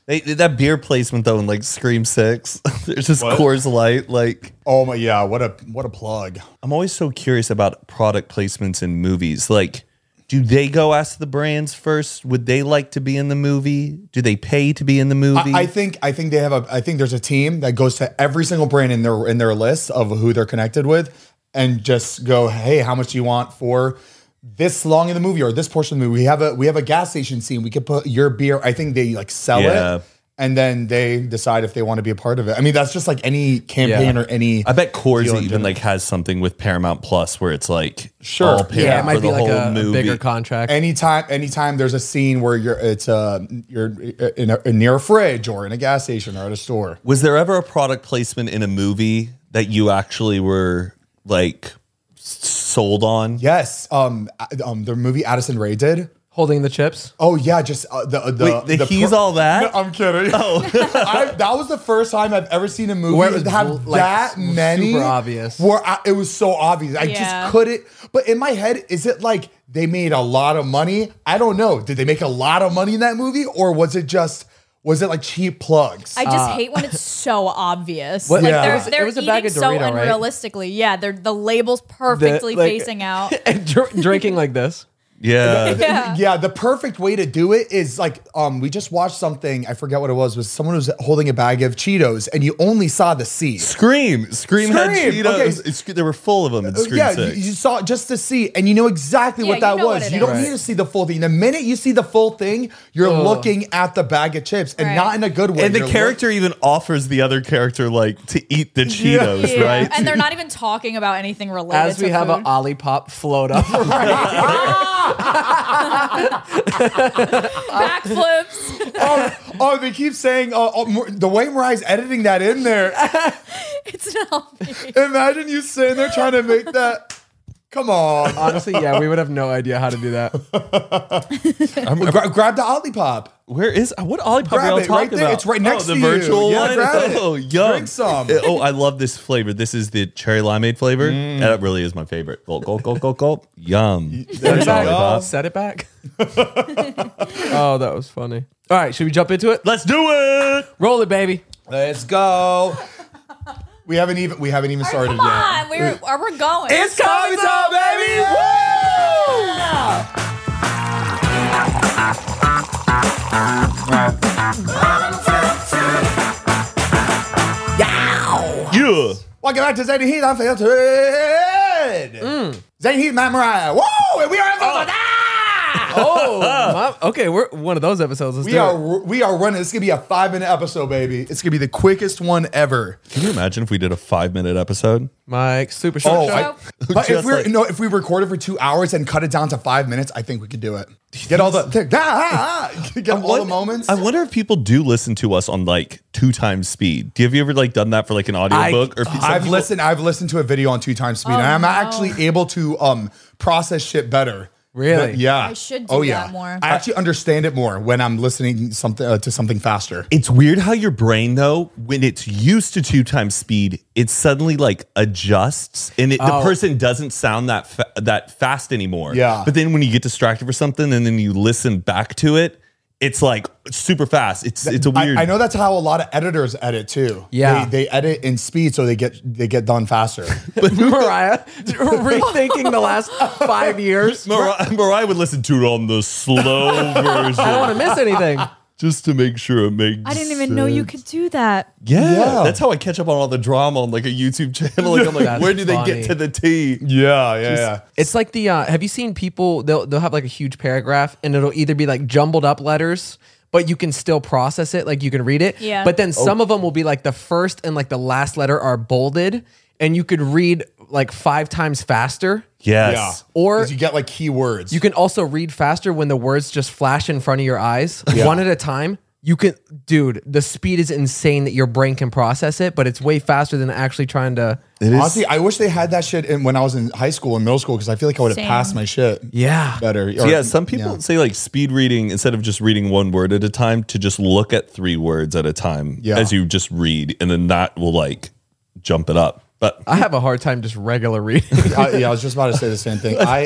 That beer placement though in like Scream 6, there's just Coors Light. Like, oh my, yeah, what a plug. I'm always so curious about product placements in movies. Like, do they go ask the brands first? Would they like to be in the movie? Do they pay to be in the movie? I think they have I think there's a team that goes to every single brand in their list of who they're connected with and just go, hey, how much do you want for this long in the movie or this portion of the movie? We have a gas station scene. We could put your beer. I think they like sell it. And then they decide if they want to be a part of it. I mean, that's just like any campaign or any. I bet Coors even like has something with Paramount Plus where it's like all paid it might for be the like whole a movie. bigger contract. Anytime there's a scene where you're near a fridge or in a gas station or at a store. Was there ever a product placement in a movie that you actually were like sold on? Yes, the movie Addison Rae did. Holding the chips. Oh yeah, just he's all that. No, I'm kidding. Oh, that was the first time I've ever seen a movie Where it was have like, that many. super obvious. Where it was so obvious, I just couldn't. But in my head, is it like they made a lot of money? I don't know. Did they make a lot of money in that movie, or was it like cheap plugs? I just hate when it's so obvious. What, like it was a bag of so Dorito, right? unrealistically. Yeah, the label's perfectly facing out. And drinking like this. Yeah. Yeah, the perfect way to do it is like we just watched something, I forget what it was someone was holding a bag of Cheetos and you only saw the C. Scream had Cheetos. Okay. They were full of them in Scream 6. You saw just the C and you know exactly what that was. You don't need to see the full thing. The minute you see the full thing, you're looking at the bag of chips and not in a good way. And the character even offers the other character like to eat the Cheetos, right? And they're not even talking about anything related As we to have food. an Olipop float up. Backflips. They keep saying the way Mariah's editing that in there. It's not me. Imagine you sitting there trying to make that. Come on. Honestly, yeah, we would have no idea how to do that. Grab the Olipop. Where is what Olipop are y'all it talking right there. about? It's right next the to you. virtual Yeah, one. grab it. Oh, yum! Drink some. Oh, I love this flavor. This is the cherry limeade flavor. That really is my favorite. Gulp, gulp, gulp, gulp, gulp. Yum. Set it back. Olipop. Set it back. Oh, that was funny. All right, should we jump into it? Let's do it. Roll it, baby. Let's go. We haven't even started Come yet. on, we're going. It's coming time, baby! Woo! Yeah. Welcome back to Zany Heat Unfiltered. Zany Heat, Matt Mariah. Woo! And we are Okay, we're one of those episodes. Let's we do it. are running. This is gonna be a 5-minute episode, baby. It's gonna be the quickest one ever. Can you imagine if we did a 5-minute episode? Mike, super short show. But Just if we recorded for 2 hours and cut it down to 5 minutes, I think we could do it. Get all the all the moments. I wonder if people do listen to us on like 2 times speed. Have you ever like done that for like an audiobook? Or I've listened to a video on 2 times speed, and I'm actually able to process shit better. Really? Yeah. I should do that more. I actually understand it more when I'm listening to something faster. It's weird how your brain, though, when it's used to 2 times speed, it suddenly like adjusts, and the person doesn't sound that fast anymore. Yeah. But then when you get distracted for something, and then you listen back to it, it's like super fast. It's a weird. I know that's how a lot of editors edit too. Yeah. They edit in speed so they get done faster. But Mariah, rethinking the last 5 years. Mariah would listen to it on the slow version. I don't want to miss anything. Just to make sure it makes I didn't even know you could do that. Yeah. That's how I catch up on all the drama on like a YouTube channel. Like I'm like, That's where do they funny. get to the T? Yeah. It's like the have you seen people they'll have like a huge paragraph and it'll either be like jumbled up letters, but you can still process it, like you can read it. Yeah. But then some of them will be like the first and like the last letter are bolded and you could read like 5 times faster. Yes. Yeah. Or 'cause you get like keywords. you can also read faster when the words just flash in front of your eyes, one at a time. You can, dude, the speed is insane that your brain can process it, but it's way faster than actually trying to. Honestly, I wish they had that shit when I was in high school and middle school because I feel like I would have Same. passed my shit Yeah. better. So yeah, some people say like speed reading instead of just reading 1 word at a time to just look at 3 words at a time as you just read, and then that will like jump it up. But I have a hard time just regular reading. I was just about to say the same thing.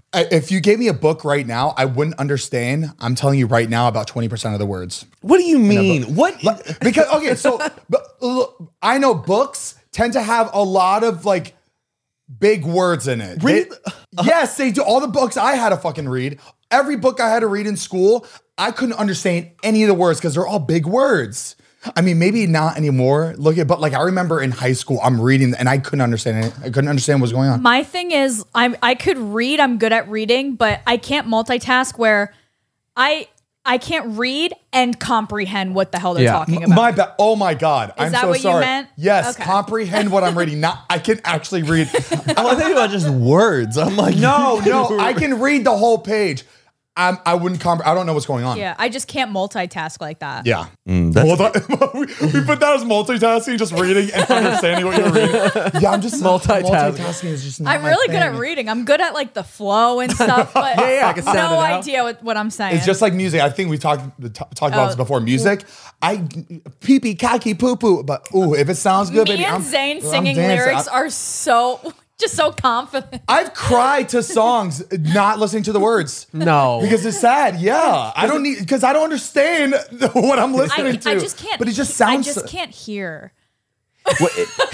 If you gave me a book right now, I wouldn't understand. I'm telling you right now, about 20% of the words. What do you mean? What? Because okay, so look, I know books tend to have a lot of like big words in it. Yes, they do. All the books I had to fucking read, every book I had to read in school, I couldn't understand any of the words because they're all big words. I mean, maybe not anymore. But like I remember in high school, I'm reading and I couldn't understand it. I couldn't understand what was going on. My thing is, I could read. I'm good at reading, but I can't multitask. Where I can't read and comprehend what the hell they're talking about. My bad. Oh my God. Is that what you meant? Yes, Okay. comprehend what I'm reading. Not I can actually read. I think about just words. I'm like, No, I can read the whole page. I wouldn't I don't know what's going on. Yeah, I just can't multitask like that. Yeah. that's- we put that as multitasking, just reading and understanding what you're reading. Yeah, I'm just multitasking is just not I'm my really good thing. at reading. I'm good at like the flow and stuff, but I can sound no it out. idea what I'm saying. It's just like music. I think we talked about this before. Music, pee pee, khaki, poo poo. But ooh, if it sounds good, me baby, and Zane singing dancing. lyrics are so confident. I've cried to songs not listening to the words. No. Because it's sad. Yeah. I don't understand what I'm listening to. I just can't. But it just sounds. I just can't hear. You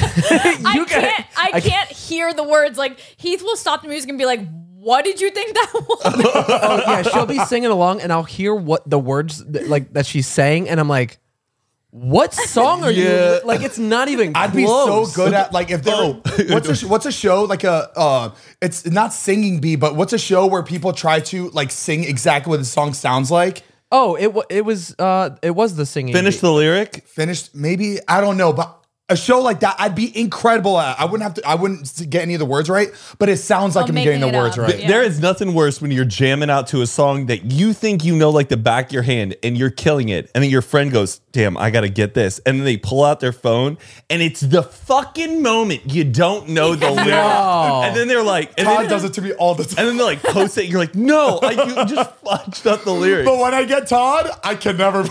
I can't hear the words. Like Heath will stop the music and be like, "What did you think that was?" Oh, yeah, she'll be singing along and I'll hear what the words that she's saying and I'm like, what song are you? Like, it's not even I'd close. be so good at like if there. What's a show like it's not singing bee, but what's a show where people try to like sing exactly what the song sounds like? Oh, it was the singing. Finish the lyric. Finished, maybe I don't know, but a show like that I'd be incredible at. I wouldn't get any of the words right, but it sounds like I'm getting the making it words up. right. Yeah. There is nothing worse when you're jamming out to a song that you think you know like the back of your hand and you're killing it. And then your friend goes, damn, I got to get this. And then they pull out their phone and it's the fucking moment you don't know the lyric. And then they're like, and Todd then, does it to me all the time. and then they're like, post it. And you're like, no, you just fudged up the lyric. But when I get Todd, I can never.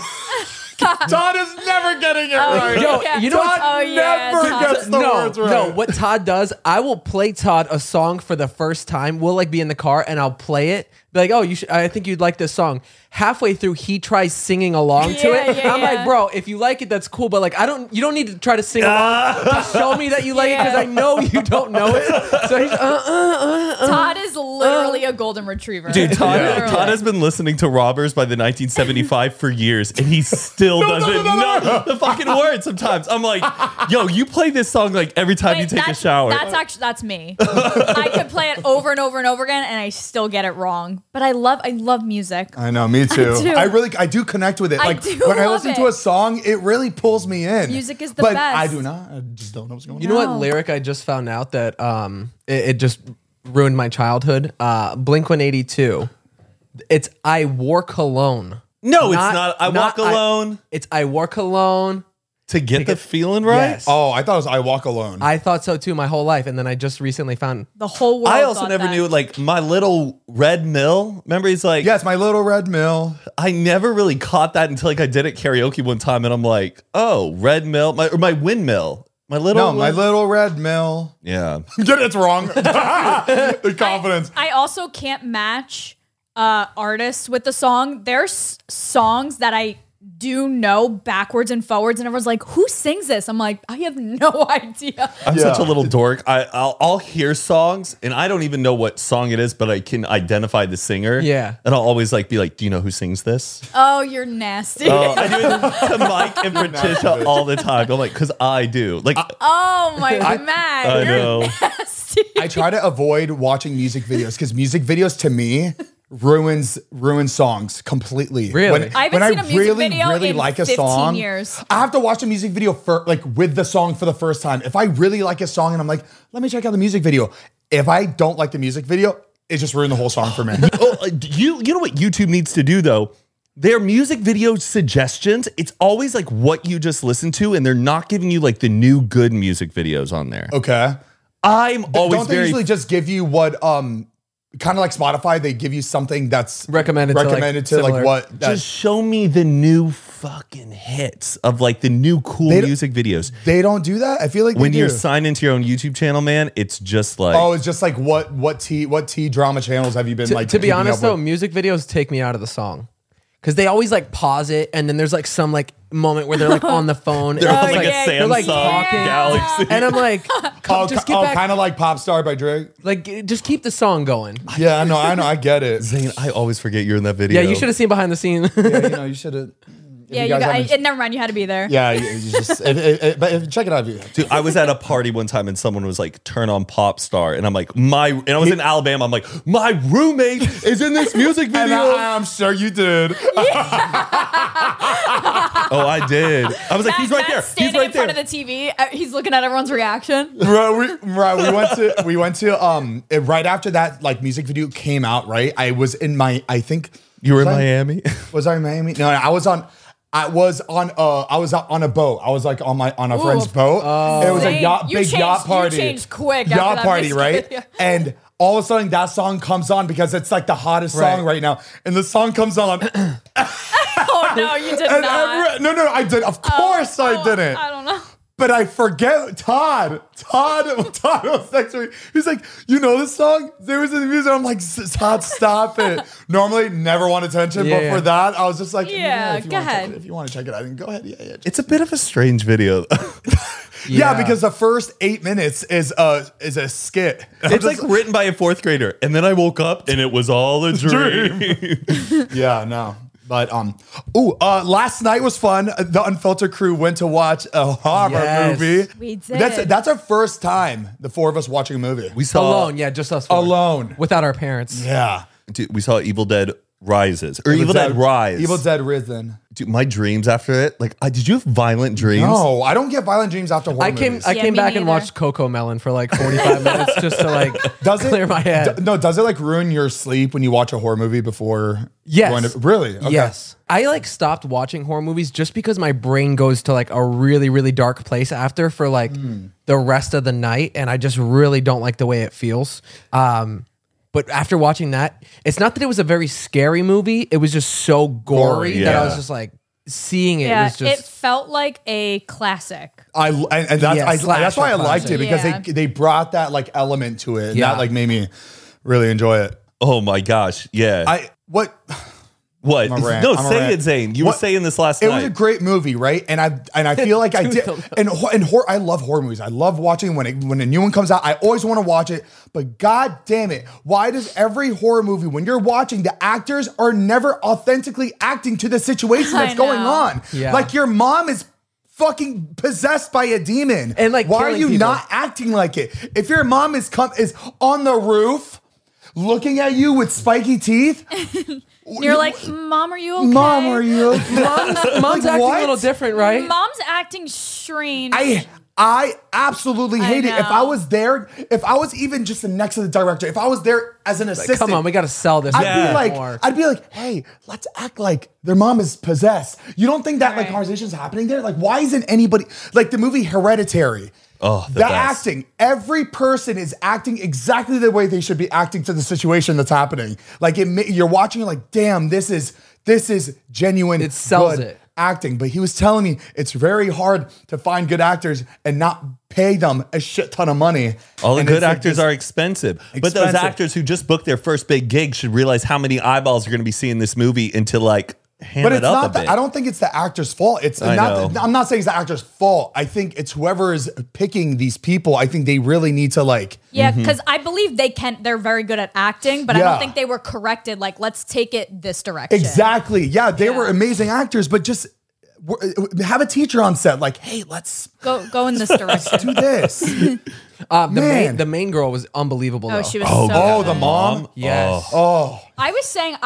Todd is never getting it right. Yo, Yeah. you know Todd what? never Todd. gets the words right. No, what Todd does, I will play Todd a song for the first time. We'll like be in the car and I'll play it. Be like, oh, I think you'd like this song. Halfway through, he tries singing along to it. Yeah, I'm yeah. like, bro, if you like it, that's cool. But like, you don't need to try to sing along. Just show me that you like it because I know you don't know it. So he's Todd is literally a golden retriever. Dude, Todd Literally. has been listening to Robbers by the 1975 for years, and he still doesn't know the fucking words sometimes. I'm like, yo, you play this song like every time you Wait, take a that's- shower. That's me. I could play it over and over and over again, and I still get it wrong. But I love music. I know, me too. do. I do connect with it. I Like do when I love listen to it. a song, it really pulls me in. Music is the but best. I do not. I just don't know what's going on. You know what No. lyric I just found out that it just ruined my childhood? Blink-182. It's I wore cologne. no, it's not. I walk not alone It's I wore cologne. to get the feeling right. Yes. Oh, I thought it was I Walk Alone. I thought so too my whole life, and then I just recently found. The whole world. I also thought never that. knew like My Little Red Mill. Remember, he's like, Yes, My Little Red Mill. I never really caught that until like I did it karaoke one time, and I'm like, oh, Red Mill, my windmill, My Little Red Mill. yeah. Get it's wrong. The confidence. I also can't match artists with the song. There's songs that I do know backwards and forwards, and everyone's like, "Who sings this?" I'm like, I have no idea. I'm Yeah. such a little dork. I'll hear songs and I don't even know what song it is, but I can identify the singer. Yeah. And I'll always like be like, do you know who sings this? Oh, you're nasty. I do it to Mike and Patricia all the time. I'm like, because I do. Like, Oh my Matt, I you're know. nasty. I try to avoid watching music videos because music videos to me ruins songs completely. Really? I haven't seen a music video in like a 15 song, years. I have to watch the music video with the song for the first time. If I really like a song and I'm like, let me check out the music video. If I don't like the music video, it just ruined the whole song for me. You know what YouTube needs to do though? Their music video suggestions, it's always like what you just listened to, and they're not giving you like the new good music videos on there. Okay. I'm always Don't they very usually just give you what kind of like Spotify, they give you something that's Recommended to, like, to like similar- what just show me the new fucking hits of like the new cool They don't- music videos. They don't do that. I feel like When they you're do. signed into your own YouTube channel, man, it's just like Oh, it's just like what T drama channels have you been like? To be keeping honest up though, with? music videos take me out of the song. Because they always like pause it, and then there's like some like moment where they're like on the phone. they're and on it's, like a yeah, Samsung they're, like, talking. Galaxy. and I'm like, just get back. kind of like Pop Star by Drake. Like, just keep the song going. Yeah, I know, I get it. Zane, I always forget you're in that video. Yeah, you should have seen behind the scene. Yeah, you should have. Yeah, you got. Never mind. You had to be there. Yeah, you just but check it out. Dude, I was at a party one time and someone was like, "Turn on Pop Star," and I'm like, and I was in Alabama. I'm like, my roommate is in this music And video. I'm sure you did. Oh, I did. I was like, he's right Matt's there. Standing He's right in front there. of the TV. He's looking at everyone's reaction. We went to right after that like music video came out. Right, I was in I think You were in was I- Miami. Was I in Miami? No, I was on a boat. I was like on a friend's boat. It was a Zane, yacht, you big changed- yacht you party. changed quick after Yacht that party, music right? video. And all of a sudden that song comes on because it's like the hottest song right now. And the song comes on. Oh no, you did not. No, I did. Of course I didn't. I don't know. But I forget Todd was next to me. He's like, you know this song? There was in the music. I'm like, Todd, stop it. Normally, never want attention, Yeah, but yeah. for that, I was just like, Yeah, if you go wanna check ahead. it- if you want to check it out, then go ahead. Yeah. It's a bit of a strange video. Yeah, because the first 8 minutes is a skit. It's like written by a fourth grader. And then I woke up and it was all a dream. Yeah, no. But last night was fun. The Unfiltered crew went to watch a horror Yes. movie. We did. That's our first time, the four of us watching a movie. We saw Alone, yeah, just us four. Alone. Without our parents. Yeah. Dude, we saw Evil Dead Rises. Or Evil Dead Rise. Evil Dead Risen. Dude, my dreams after it, like, did you have violent dreams? No, I don't get violent dreams after horror I came movies. I Yeah, came me back and neither. watched Coco Melon for like 45 minutes just to like clear my head. Does it like ruin your sleep when you watch a horror movie before? Yes. going to- really? Okay. Yes. I like stopped watching horror movies just because my brain goes to like a really, really dark place after for like the rest of the night. And I just really don't like the way it feels. But after watching that, it's not that it was a very scary movie. It was just so gory Gory, that I yeah. was just like seeing it Yeah, was just it felt like a classic. And that's, Yeah, that's why I liked it slasher because classic. they brought that like element to it. And Yeah. that like made me really enjoy it. Oh my gosh. Yeah. What? what? I'm a rant. No, I'm a say rant. it, Zane. You were What- saying this last It night. was a great movie, right? And I feel like I did. And horror, I love horror movies. I love watching when a new one comes out. I always want to watch it. But god damn it, why does every horror movie when you're watching the actors are never authentically acting to the situation I that's going know. on? Yeah. Like your mom is fucking possessed by a demon, And, like, why are killing you people. not acting like it? If your mom is on the roof looking at you with spiky teeth. You're like, Mom, are you okay? Mom, are you okay? Mom's Like, acting what? a little different, right? Mom's acting strange. I absolutely hate it. If I know. was there, if I was even just next to the director, if I was there as an assistant, Come on, we got to sell this. Yeah. I'd be like, hey, let's act like their mom is possessed. You don't think that like Right. conversation's happening there? Like, why isn't anybody like the movie Hereditary? Oh, the that best. acting, every person is acting exactly the way they should be acting to the situation that's happening. Like you're watching, you're like, damn, this is genuine. It sells good it. acting. But he was telling me it's very hard to find good actors and not pay them a shit ton of money. All the And good it's like actors this- are expensive. But those Expensive. actors who just booked their first big gig should realize how many eyeballs are going to be seeing this movie and to like ham But it it's up not. a bit. I don't think it's the actor's fault. It's I not. know. I'm not saying it's the actor's fault. I think it's whoever is picking these people. I think they really need to like. Yeah, because I believe they're very good at acting, but I Yeah. don't think they were corrected. Like, let's take it this direction. Exactly. Yeah, they were Yeah. amazing actors, but just have a teacher on set. Like, hey, let's Go in this direction. do this. Man. The main girl was unbelievable. Oh, though. she was Oh, so the good. mom. Yes. Oh, I was saying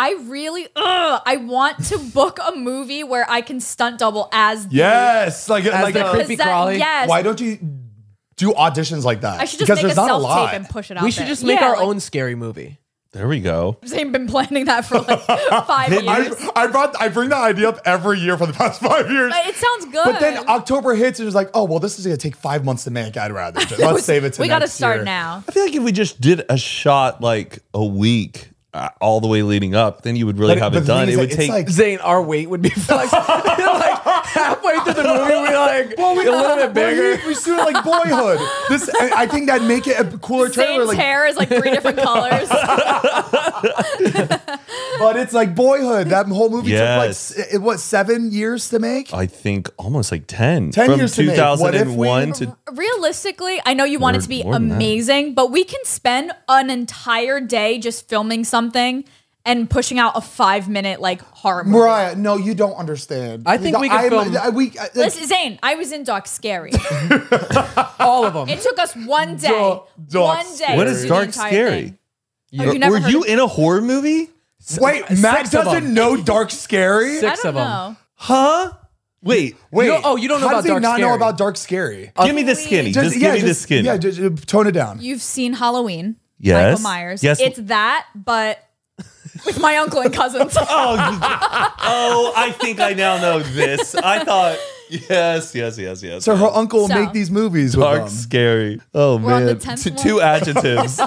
I want to book a movie where I can stunt double as the yes. Like As the a- creepy crawly? Yes. why don't you do auditions like that? I should just make a there's not a self lot. tape and push it out. We should there. just make Yeah, our like, own scary movie. There we go. I've been planning that for like 5 years. I bring that idea up every year for the past 5 years. But it sounds good. But then October hits and it's like, oh well, this is gonna take 5 months to make. I'd rather just, let's save it to we got to next start year. now. I feel like if we just did a shot like a week all the way leading up, then you would really But- have but it the done. thing It is, would it's take. like- Zane, our weight would be flexed. Like, halfway through the movie, we like a little bit bigger. We see it like Boyhood. I think that make it a cooler trailer. Zane's Like, hair is like 3 different colors. but it's like Boyhood. That whole movie Yes. took like what 7 years to make. I think almost like 10. 10 From years to make. What if 2001 we- to Realistically, I know you want it to be more than that. amazing, but we can spend an entire day just filming something and pushing out a 5-minute like horror movie. Mariah, no, you don't understand. I think we could film- Listen, Zane, I was in Dark Scary. All of them. It took us one day. Dark One day. Scary. What to is do the Dark entire Scary? thing. Oh, you never Were heard you of- in a horror movie? Wait, Mac 6 of doesn't them. know Dark Scary. I Six don't of them. know. Huh? Wait, Wait, You don't know how about does he Dark not know Scary? about Dark Scary? give me the skinny. Just yeah, give me the skinny. Yeah, just tone it down. You've seen Halloween. Yes. Michael Myers. Yes. It's that, but with my uncle and cousins. Oh, I think I now know this. I thought, yes. So her uncle will So- make these movies with Dark them. Scary. Oh, We're on the man. 10th Two one. adjectives.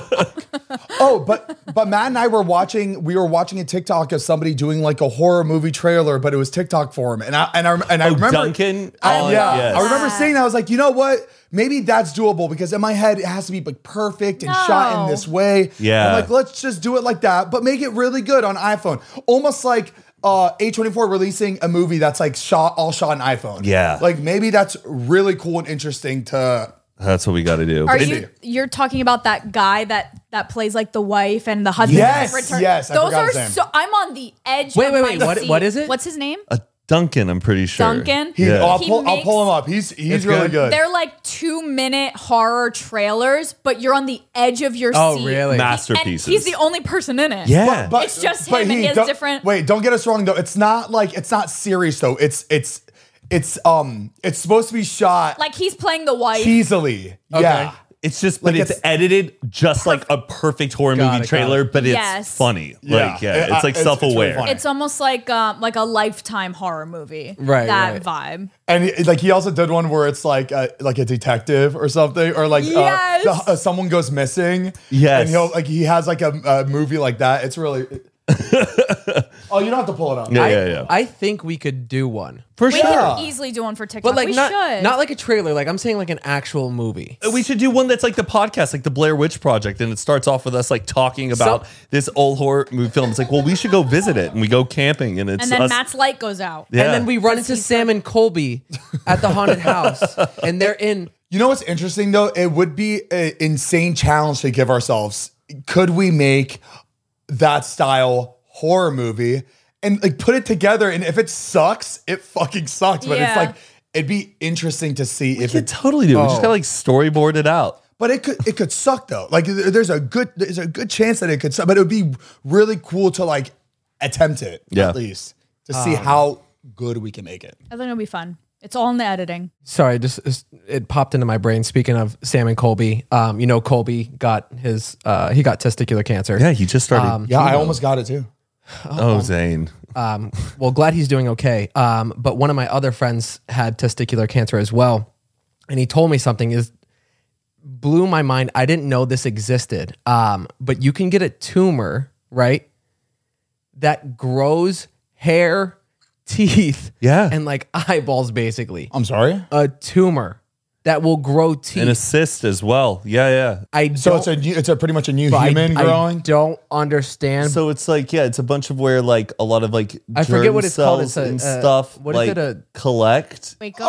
Oh, but Matt and I were watching a TikTok of somebody doing like a horror movie trailer, but it was TikTok for him. And I remember Duncan? I, Oh, yeah, yes. I remember saying that. I was like, you know what? Maybe that's doable because in my head it has to be like perfect and shot in No. this way. Yeah. I'm like, let's just do it like that, but make it really good on iPhone. Almost like A24 releasing a movie that's like all shot on iPhone. Yeah. Like maybe that's really cool and interesting to. That's what we got to do. Are But you're talking about that guy that plays like the wife and the husband? Yes, return? yes, I Those forgot are his name. so. I'm on the edge. Wait, of wait, my wait, what- seat. what is it? What's his name? Duncan, I'm pretty sure. Duncan? Yeah. I'll He pull makes- him up. He's It's really good? good. They're like 2-minute horror trailers, but you're on the edge of your Oh, seat. really? And Masterpieces. he's the only person in it. Yeah. It's just him and he has don't- different- Wait, don't get us wrong though. It's not serious though. It's supposed to be shot Like he's playing the wife. easily. Yeah. It's just, but Like it's it's- edited just like a perfect horror Got movie it, trailer, but it's Yes. funny. Yeah. Like, yeah, it's like It's self-aware. really funny. It's almost like a Lifetime horror movie. Right, That right. vibe. And he also did one where it's like a detective or something, or like Yes. someone goes missing. Yes. And he has like a movie like that. It's really. Oh, you don't have to pull it up. Yeah. I think we could do one. For We sure. can easily do one for TikTok. But like we not should. not like a trailer, like I'm saying like an actual movie. We should do one that's like the podcast, like the Blair Witch Project, and it starts off with us like talking about this old horror movie film. It's like, well, we should go visit it, and we go camping, and it's and then us. Matt's light goes out. Yeah. And then we run into Sam and Colby at the haunted house and they're in You know what's interesting though? It would be an insane challenge to give ourselves. Could we make that style horror movie and like put it together? And if it sucks, it fucking sucks. But it's Yeah. like it'd be interesting to see we if could it. totally do. We just gotta like storyboard it out. But it could suck though. Like there's a good chance that it could suck. But it would be really cool to like attempt it Yeah. at least to see how good we can make it. I think it'll be fun. It's all in the editing. sorry, it popped into my brain. Speaking of Sam and Colby, Colby got he got testicular cancer. Yeah, he just started. Yeah, I almost got it too. Oh, Zane. Well, glad he's doing okay. But one of my other friends had testicular cancer as well. And he told me something is blew my mind. I didn't know this existed. But you can get a tumor, right? That grows hair, teeth, Yeah. and like eyeballs, basically. I'm sorry. A tumor that will grow teeth. An assist as well. Yeah. So it's a pretty much a new human I growing. don't understand. So it's like, yeah, it's a bunch of where like a lot of like I forget germ what it's called. cells It's and a- stuff what is like it, a- collect. Wake up.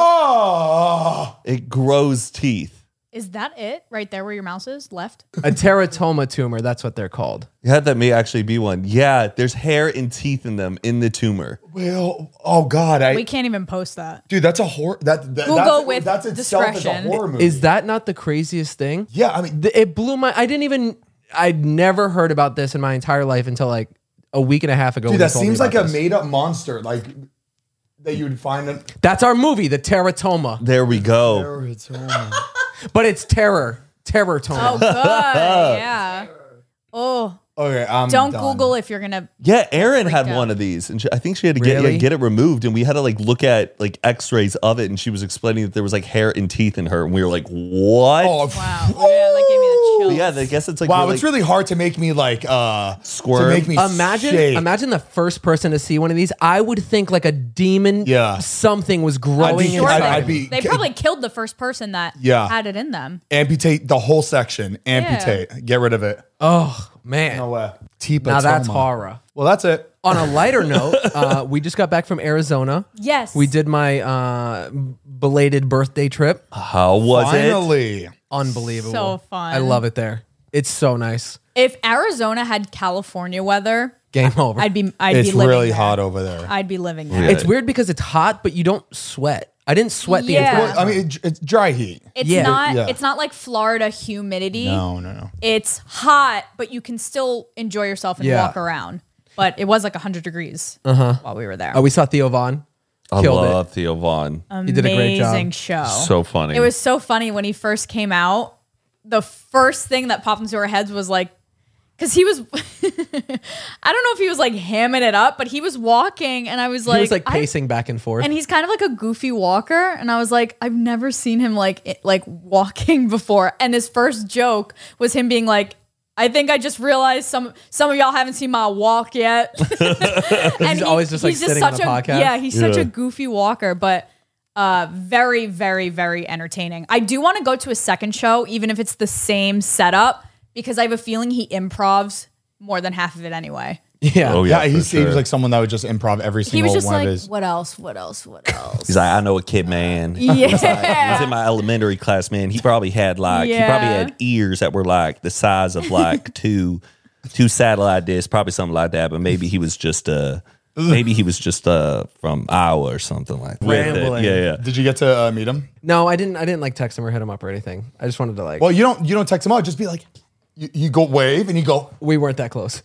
Oh, It grows teeth. Is that it? Right there where your mouse is? Left? a teratoma tumor, that's what they're called. Yeah, that may actually be one. Yeah, there's hair and teeth in them in the tumor. well, oh God, We can't even post that. dude, that's a horror. Google with that's itself is a discretion. horror movie. Is that not the craziest thing? Yeah, I mean, It blew my. I'd never heard about this in my entire life until like a week and a half ago. when dude, that you told me seems like about a this. made up monster, like that you would find in. That's our movie, the teratoma, There we go. but it's terror toma. Oh, good. Yeah. Oh, Okay, I'm don't done. Google if you're going to. Yeah, Erin had out. one of these, and I think she had to Really? get it removed, and we had to like look at like X-rays of it, and she was explaining that there was like hair and teeth in her, and we were like, "What?" Oh, Wow. Yeah, that gave me the chills. Yeah, I guess it's like Wow, it's really hard to make me like Squirm. To make me shake. Imagine the first person to see one of these. I would think like a demon. Yeah. Something was growing Sure, inside. I'd me. be- They probably killed the first person that Yeah. had it in them. amputate the whole section. Amputate. Get rid of it. Oh man. No way. Teepatoma. Now that's horror. Well, that's it. On a lighter note, we just got back from Arizona. Yes. We did my belated birthday trip. How was it? Finally. Unbelievable. So fun. I love it there. It's so nice. If Arizona had California weather, Game over. I'd be It's living really there. hot over there. I'd be living there. Yeah. It's weird because it's hot, but you don't sweat. I didn't sweat the Yeah. entire Well, I mean, it's dry heat. It's Yeah. not Yeah. it's not like Florida humidity. No. It's hot, but you can still enjoy yourself and Yeah. walk around. But it was like 100 degrees while we were there. We saw Theo Vaughn. I Killed love Theo Vaughn. He did a great job. Amazing show. So funny. It was so funny when he first came out. The first thing that popped into our heads was like, because he was, I don't know if he was like hamming it up, but he was walking and I was like, He was like pacing back and forth. and he's kind of like a goofy walker. And I was like, I've never seen him like walking before. And his first joke was him being like, I think I just realized some of y'all haven't seen my walk yet. And he's always just like sitting on a podcast. Yeah, he's such Yeah. a goofy walker, but very, very, very entertaining. I do want to go to a second show, even if it's the same setup, because I have a feeling he improvs more than half of it anyway. yeah. Oh, Yeah, for he sure. seems like someone that would just improv every He single was just one like, of his. what else? What else? What else? He's like, I know a kid, man. He Yeah. was in my elementary class, man. He probably had he Yeah. probably had ears that were like the size of like two satellite discs, probably something like that. But maybe he was just from Iowa or something like that. Rambling. Yeah. Did you get to meet him? No, I didn't like text him or hit him up or anything. I just wanted to like. Well, you don't text him out. Just be like, you go wave and you go. We weren't that close.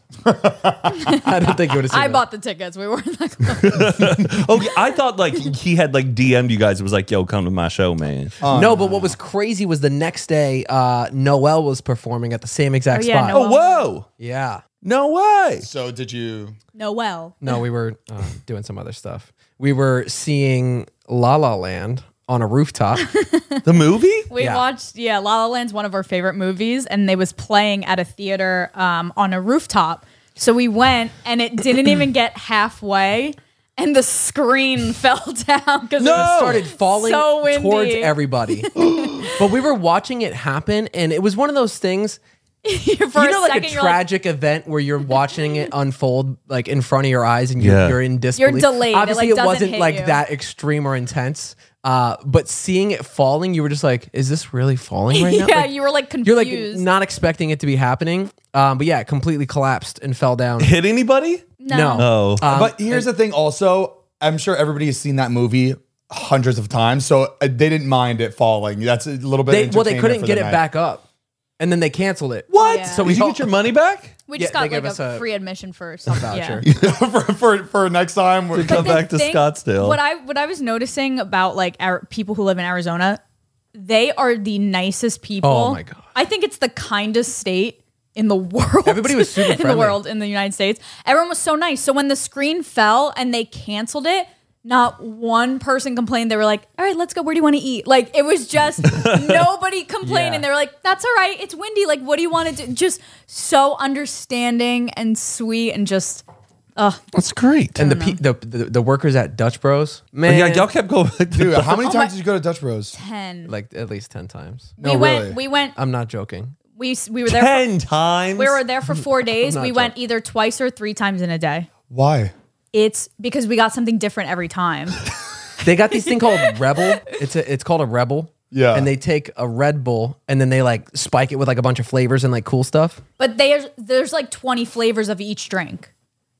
I don't think you would have seen I that. bought the tickets. We weren't that close. Okay, I thought like he had like DM'd you guys. It was like, yo, come to my show, man. No, but what was crazy was the next day, Noel was performing at the same exact Oh, yeah, spot. Noel. Oh, whoa. Yeah. No way. So did you? Noel. No, we were doing some other stuff. We were seeing La La Land on a rooftop. The movie? We Yeah. watched, La La Land's one of our favorite movies, and they was playing at a theater on a rooftop. So we went, and it didn't even get halfway, and the screen fell down because it was Started falling so windy. towards everybody. But we were watching it happen, and it was one of those things. For You know, a like second, a you're tragic event where you're watching it unfold like in front of your eyes, and Yeah. you're in disbelief. delayed. It, Obviously, like, it doesn't wasn't hit like you. that extreme or intense. But seeing it falling, you were just like, "Is this really falling right now?" yeah, Like, you were like you're confused. like not expecting it to be happening. But yeah, it completely collapsed and fell down. Hit anybody? No. Oh. But here's the thing. Also, I'm sure everybody has seen that movie hundreds of times, so they didn't mind it falling. That's a little bit. They entertainment couldn't for get the it night. back up, and then they canceled it. What? Yeah. So did you get your money back? we just Yeah, they got gave like us a a free admission for something. voucher. Yeah. for next time. We're, Come the back to thing- Scottsdale. What I was noticing about like people who live in Arizona, they are the nicest people. Oh my God. I think it's the kindest state in the world. Everybody was super in the friendly. world in the United States. Everyone was so nice. So when the screen fell and they canceled it, not one person complained. They were like, "All right, let's go. Where do you want to eat?" Like it was just nobody complained, Yeah. and they were like, "That's all right. It's windy. Like, what do you want to do?" Just so understanding and sweet, and just That's great. And the workers at Dutch Bros, man, yeah, y'all kept going. dude, how many Oh times my- did you go to Dutch Bros? 10. like at least 10 times. No, we really. went. We went. I'm not joking. We were there. 10 times. We were there for 4 days. not We went either twice or 3 times in a day. Why? It's because we got something different every time. They got this thing called Rebel. It's called a Rebel. Yeah. And they take a Red Bull and then they like spike it with like a bunch of flavors and like cool stuff. But there's like 20 flavors of each drink.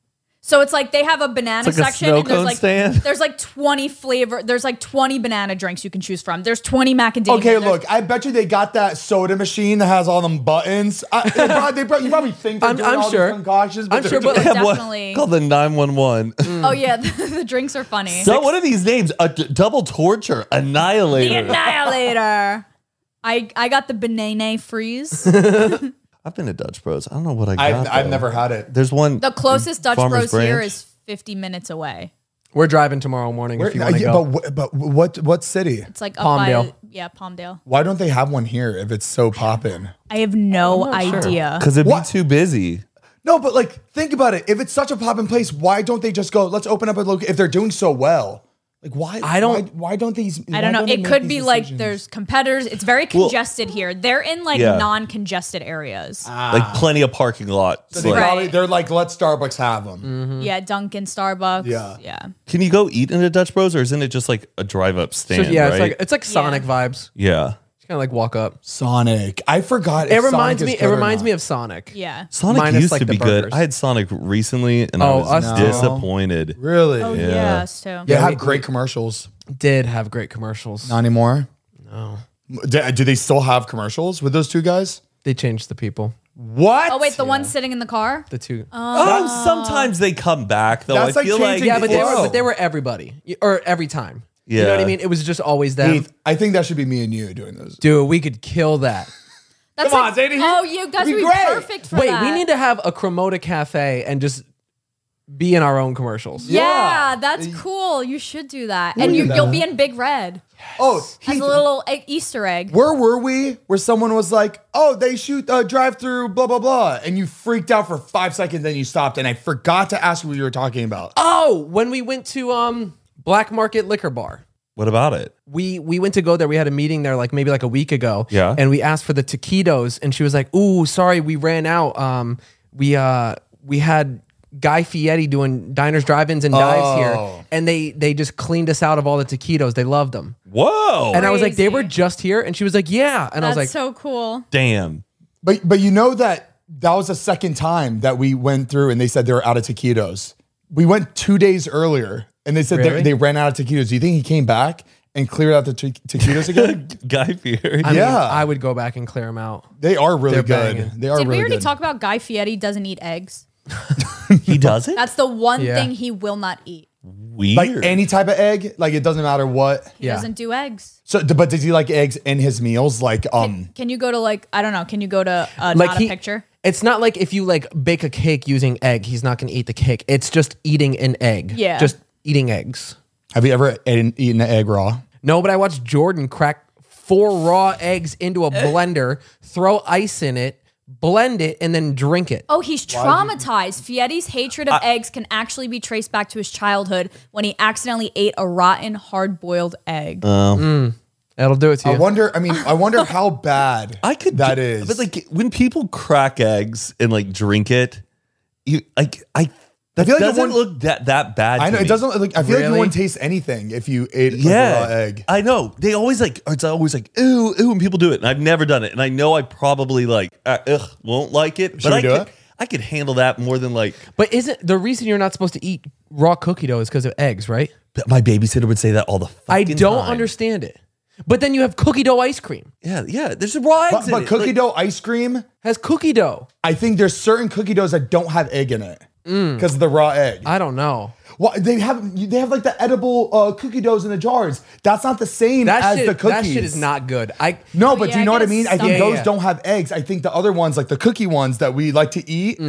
So it's like they have a banana It's like a section snow and there's cone like stand? there's like 20 flavor. There's like 20 banana drinks you can choose from. There's 20 macadamia. Okay, There's- look, I bet you they got that soda machine that has all them buttons. You probably think they're I'm doing all sure. these concoctions, I'm they're sure, but just- like, Have one Definitely. called the 911. Oh yeah, the drinks are funny. So what are these names? A double torture, The annihilator. Annihilator. I got the banana freeze. I've been to Dutch Bros. I don't know what I got. I've though. never had it. There's one. The closest Dutch Farmers Bros here Branch. is 50 minutes away. We're driving tomorrow morning if you want to Yeah, go. but what city? It's like up Palmdale. Yeah, Palmdale. Why don't they have one here if it's so poppin'? I have no idea. Because it'd What? be too busy. No, but like, think about it. If it's such a poppin' place, why don't they just go, let's open up a location? If they're doing so well, like, why? I don't- Why don't these? I don't know. It could be like there's competitors. It's very congested here. They're in like Yeah. non-congested areas. Like plenty of parking lots. They Like, Right. they're like, let Starbucks have them. Yeah, Dunkin', Starbucks. Yeah. Yeah. can you go eat in a Dutch Bros or isn't it just like a drive up So, stand? yeah, right? it's like Sonic vibes. yeah. Just kind of like walk up. Sonic. I forgot. It reminds me of Sonic. Yeah. Sonic Minus, used like, to the be good. burgers. I had Sonic recently and Oh, I was us too. disappointed. Really? Oh Yeah. yeah. So They Yeah, have we- great commercials. Did have great commercials. Not anymore. No. Do they still have commercials with those two guys? They changed the people. What? Oh wait, the one sitting in the car. The two. Oh, sometimes they come back though. That's I like feel like changing yeah, but Whoa. they were everybody or every time. You know what I Yeah. mean? It was just always them. Heath, I think that should be me and you doing those. Dude, we could kill that. That's Come like, on, Zadie. oh, you guys It'd would be be great. perfect for Wait, that. we need to have a Cremota cafe and just be in our own commercials. Yeah, Yeah. that's cool. You should do that, We'll and do you'll that. be in Big Red Oh, as Heath, a little Easter egg. where were we? Where someone was like, "Oh, they shoot drive through, blah blah blah," and you freaked out for 5 seconds, then you stopped, and I forgot to ask what you were talking about. Oh, when we went to Black Market Liquor Bar. what about it? We went to go there. We had a meeting there maybe a week ago. Yeah. And we asked for the taquitos and she was like, "Ooh, sorry, we ran out. We had Guy Fieri doing diners, drive-ins, and dives here, Oh. and they just cleaned us out of all the taquitos. They loved them." Whoa. And I was like, "They were Crazy. just here," and she was like, "Yeah," and I was That's like, so cool. Damn. But you know that was the second time that we went through, and they said they were out of taquitos. We went 2 days earlier, and they said Really? they ran out of taquitos. Do you think he came back and cleared out the taquitos again? Guy Fieri. I mean, Yeah. I would go back and clear them out. They are really They're good. banging. They are Did we really already good. talk about Guy Fieri doesn't eat eggs? He does it? That's the one Yeah. thing he will not eat. Weird. Like any type of egg, like it doesn't matter what. He Yeah. doesn't do eggs. So, but does he like eggs in his meals? Like, Can you go to I don't know? Can you go to Like not a picture? It's not like if you bake a cake using egg, he's not going to eat the cake. It's just eating an egg. Yeah. Just eating eggs. have you ever eaten an egg raw? No, but I watched Jordan crack 4 raw eggs into a blender, throw ice in it, blend it, and then drink it. Oh, he's traumatized. Fieri's hatred of eggs can actually be traced back to his childhood when he accidentally ate a rotten, hard-boiled egg. That'll do it to you. I wonder how bad I could that do- is. But like when people crack eggs and like drink it, you like that feel like it doesn't won't- look that bad. I know to it me. doesn't. Like, I feel like you Really? wouldn't taste anything if you ate like, Yeah, a raw egg. I know. They always it's always like ooh, when people do it, and I've never done it, and I know I probably won't like it, Should but we I do could, it? I could handle that more than But isn't the reason you're not supposed to eat raw cookie dough is because of eggs, right? my babysitter would say that all the I fucking don't time. understand it. But then you have cookie dough ice cream. Yeah. There's raw eggs in But it. cookie Like, dough ice cream, Has cookie dough. I think there's certain cookie doughs that don't have egg in it because of the raw egg. I don't know. Well, they have like the edible cookie doughs in the jars. That's not the same as the cookies. That shit is not good. No, Oh, but yeah, do you know I what I get mean? it I think stuck. those Yeah. don't have eggs. I think the other ones, like the cookie ones that we like to eat,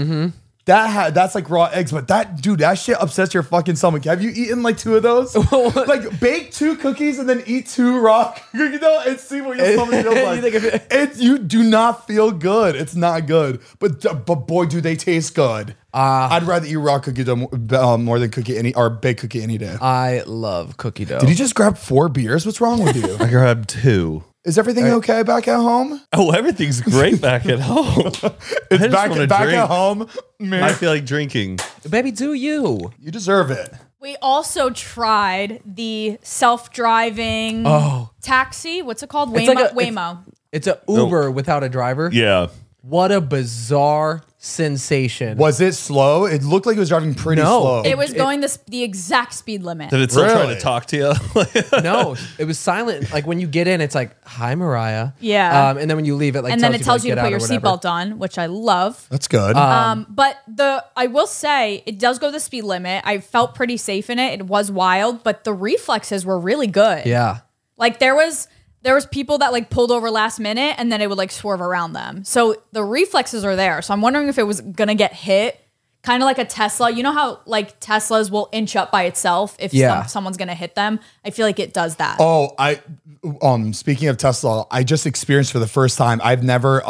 that's like raw eggs. But that shit upsets your fucking stomach. Have you eaten like 2 of those? Like bake 2 cookies and then eat 2 raw cookie dough and see what your stomach feels like. You think You do not feel good. It's not good. But boy, do they taste good. I'd rather eat raw cookie dough more than baked cookie any day. I love cookie dough. Did you just grab 4 beers? What's wrong with you? I grabbed 2. Is everything okay back at home? Oh, everything's great back at home. It's back back at home. Man, I feel like drinking. Baby, do you? you deserve it. We also tried the self-driving taxi. What's it called? It's like a- Waymo. It's a Uber without a driver. Yeah. What a bizarre sensation. Was it slow? It looked like it was driving pretty No. slow. It was going the exact speed limit. Did it still try Really? to talk to you? No, it was silent. Like when you get in, it's like, "Hi, Mariah." Yeah. And then when you leave, it and then it tells you to get put out your or whatever. seatbelt on, which I love. That's good. But I will say it does go the speed limit. I felt pretty safe in it. It was wild, but the reflexes were really good. Yeah. Like there was people that like pulled over last minute and then it would like swerve around them. So the reflexes are there. So I'm wondering if it was gonna get hit kind of like a Tesla. You know how like Teslas will inch up by itself if someone's gonna hit them? I feel like it does that. Oh, speaking of Tesla, I just experienced for the first time. I've never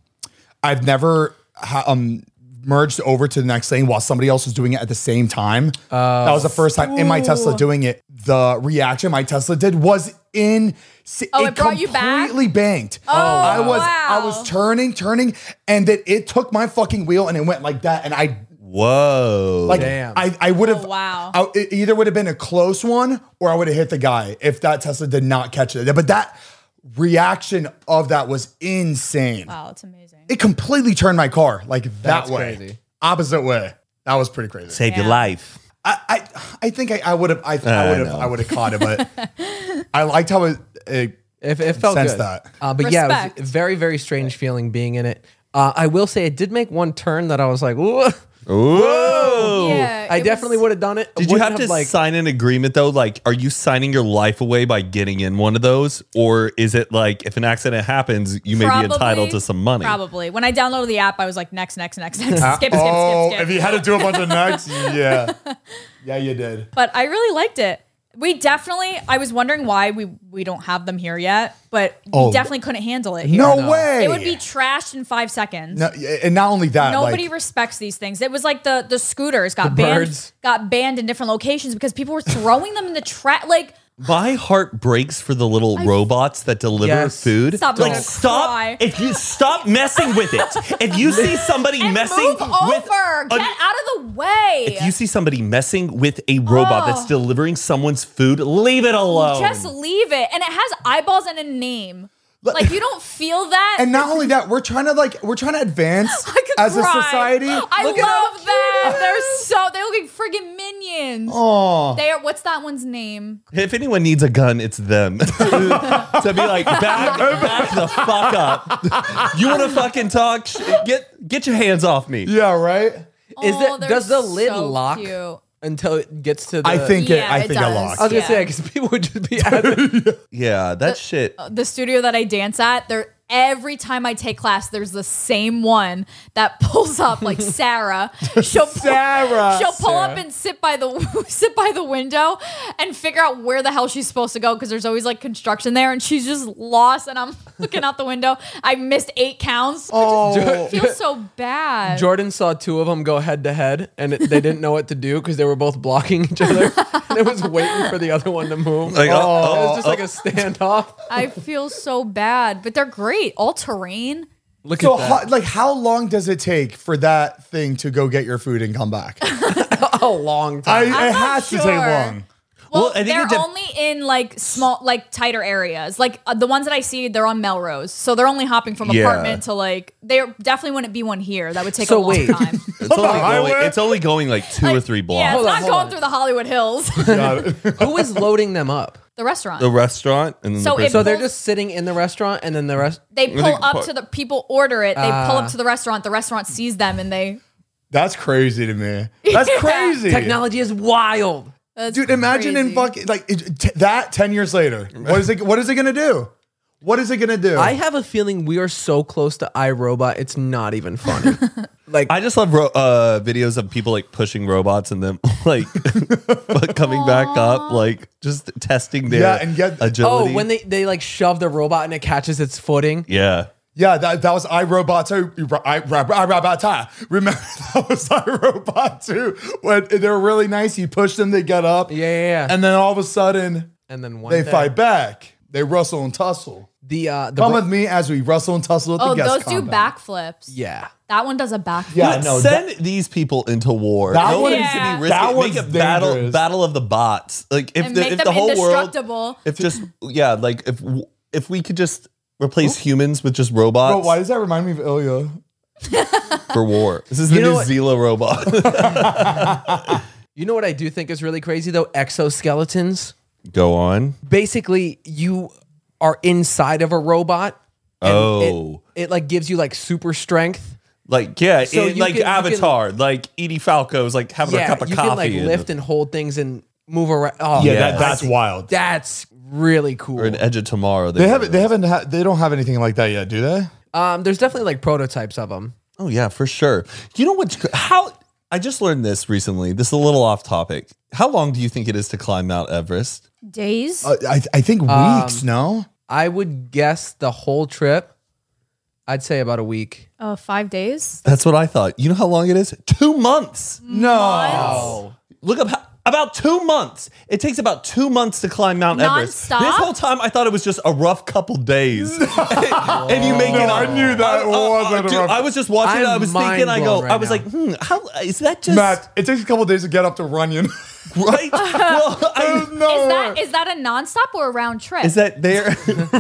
merged over to the next lane while somebody else was doing it at the same time. That was the first time in my Tesla doing it. The reaction my Tesla did was in. It brought you back? Completely banked. Wow. I was turning, and then it took my fucking wheel and it went like that. And Whoa. like Damn. I would have. Wow. It either would have been a close one or I would have hit the guy if that Tesla did not catch it. But that reaction of that was insane. Wow, that's amazing. It completely turned my car like that That's way. crazy. Opposite way. That was pretty crazy. Saved your Yeah. life. I think I would have I would have caught it, but I liked how it It felt sensed good. that. But yeah, it Respect. was a very, very strange feeling being in it. I will say it did make one turn that I was like, ooh. Whoa. Yeah, I it definitely was- would have done it. Did you Wouldn't have to sign an agreement though? Like, are you signing your life away by getting in one of those? Or is it like if an accident happens, you may be entitled to some money? Probably. When I downloaded the app, I was like, next. Skip. If you had to do a bunch of nugs, yeah. Yeah, you did. But I really liked it. I was wondering why we don't have them here yet, but we definitely couldn't handle it here. No way. It would be trashed in 5 seconds. No, and not only that, Nobody like, respects these things. It was like the scooters got The banned birds. in different locations because people were throwing them in the trash. Like, My heart breaks for the little robots that deliver Yes. food. Stop, like don't stop! cry. If you stop messing with it, if you see somebody and messing move with, over. Get out of the way. if you see somebody messing with a robot that's delivering someone's food, leave it alone. Just leave it. And it has eyeballs and a name. Like, you don't feel that? and not only that, we're trying to advance I could as cry. a society. I Look at how love them. They look like friggin' minions. Aw. They are. What's that one's name? If anyone needs a gun, it's them. To be like, back the fuck up. You want to fucking talk? Get your hands off me. Yeah, right. They're does the lid so lock cute. until it gets to the? I think Yeah, it it does. locks. I was gonna Yeah. say because people would just be at it. Yeah, that shit. The studio that I dance at, every time I take class, there's the same one that pulls up, like Sarah. She'll pull up and sit by the window and figure out where the hell she's supposed to go because there's always like construction there, and she's just lost. And I'm looking out the window. I missed 8 counts. Oh, It feels so bad. Jordan saw 2 of them go head to head, and they didn't know what to do because they were both blocking each other. And it was waiting for the other one to move. Like, It was just like a standoff. I feel so bad, but they're great. All terrain. Look so at that. how long does it take for that thing to go get your food and come back? A long time. It not has to take sure. long. Well, I think they're it dep- only in like small, like tighter areas. Like the ones that I see, they're on Melrose, so they're only hopping from Yeah. apartment to like. There definitely wouldn't be one here. That would take So a long wait. time. It's only going like 2 or 3 blocks. Yeah, it's Hold on, not hold going on. through the Hollywood Hills. Who is loading them up? The restaurant. The restaurant and then So the it- person. So they're just sitting in the restaurant, and then the rest. They pull think up part- to the people order it. They pull up to the restaurant. The restaurant sees them, and they. That's crazy to me. That's Yeah. crazy. Technology is wild. That's Dude, imagine in crazy. fucking like that 10 years later. What is it gonna do? What is it gonna do? I have a feeling we are so close to iRobot. It's not even funny. Like I just love videos of people like pushing robots and then like coming back up, like just testing their Yeah, and get- agility. when they like shove the robot and it catches its footing. yeah. Yeah, that was iRobot 2. iRobot 2. Remember that was iRobot 2 when they were really nice. You push them, they get up. Yeah. And then all of a sudden, And then one they day- fight back. They rustle and tussle. The Come with me as we rustle and tussle at the Oh, guest those do compound. backflips. yeah. That one does a backflip. Yeah, no, Send these people into war. That No one one- needs to Yeah. be risky. That Make one's a dangerous. battle of the bots. Like if And the, make if them the whole world, indestructible. if just like if we could just replace humans with just robots Bro, why does that remind me of Ilya? for war. This is the You know new what? Zila robot. You know what I do think is really crazy though? Exoskeletons. Go on. Basically, you are inside of a robot. and Oh. it like gives you like super strength. Like yeah, So you like can- you Avatar, like Edie Falco's like having a cup of you coffee. can like and- lift and hold things and move around. Oh, Yeah, Yeah. that's wild. that's really cool. or an Edge of Tomorrow. They don't have anything like that yet, do they? There's definitely like prototypes of them. Oh yeah, for sure. You know what? How I just learned this recently. This is a little off topic. How long do you think it is to climb Mount Everest? Days. I think weeks. No. I would guess the whole trip. I'd say about a week. 5 days. That's what I thought. You know how long it is? 2 months. No. Look up about 2 months. It takes about 2 months to climb Mount Everest. Non-stop? This whole time, I thought it was just a rough couple days. and you make it. I knew that wasn't a Dude, rough- I was just watching it. I was thinking. I go. mind-blown right I was now. like, how is that just Matt, it takes a couple days to get up to Runyon. right? Well, Is that a nonstop or a round trip? is that there?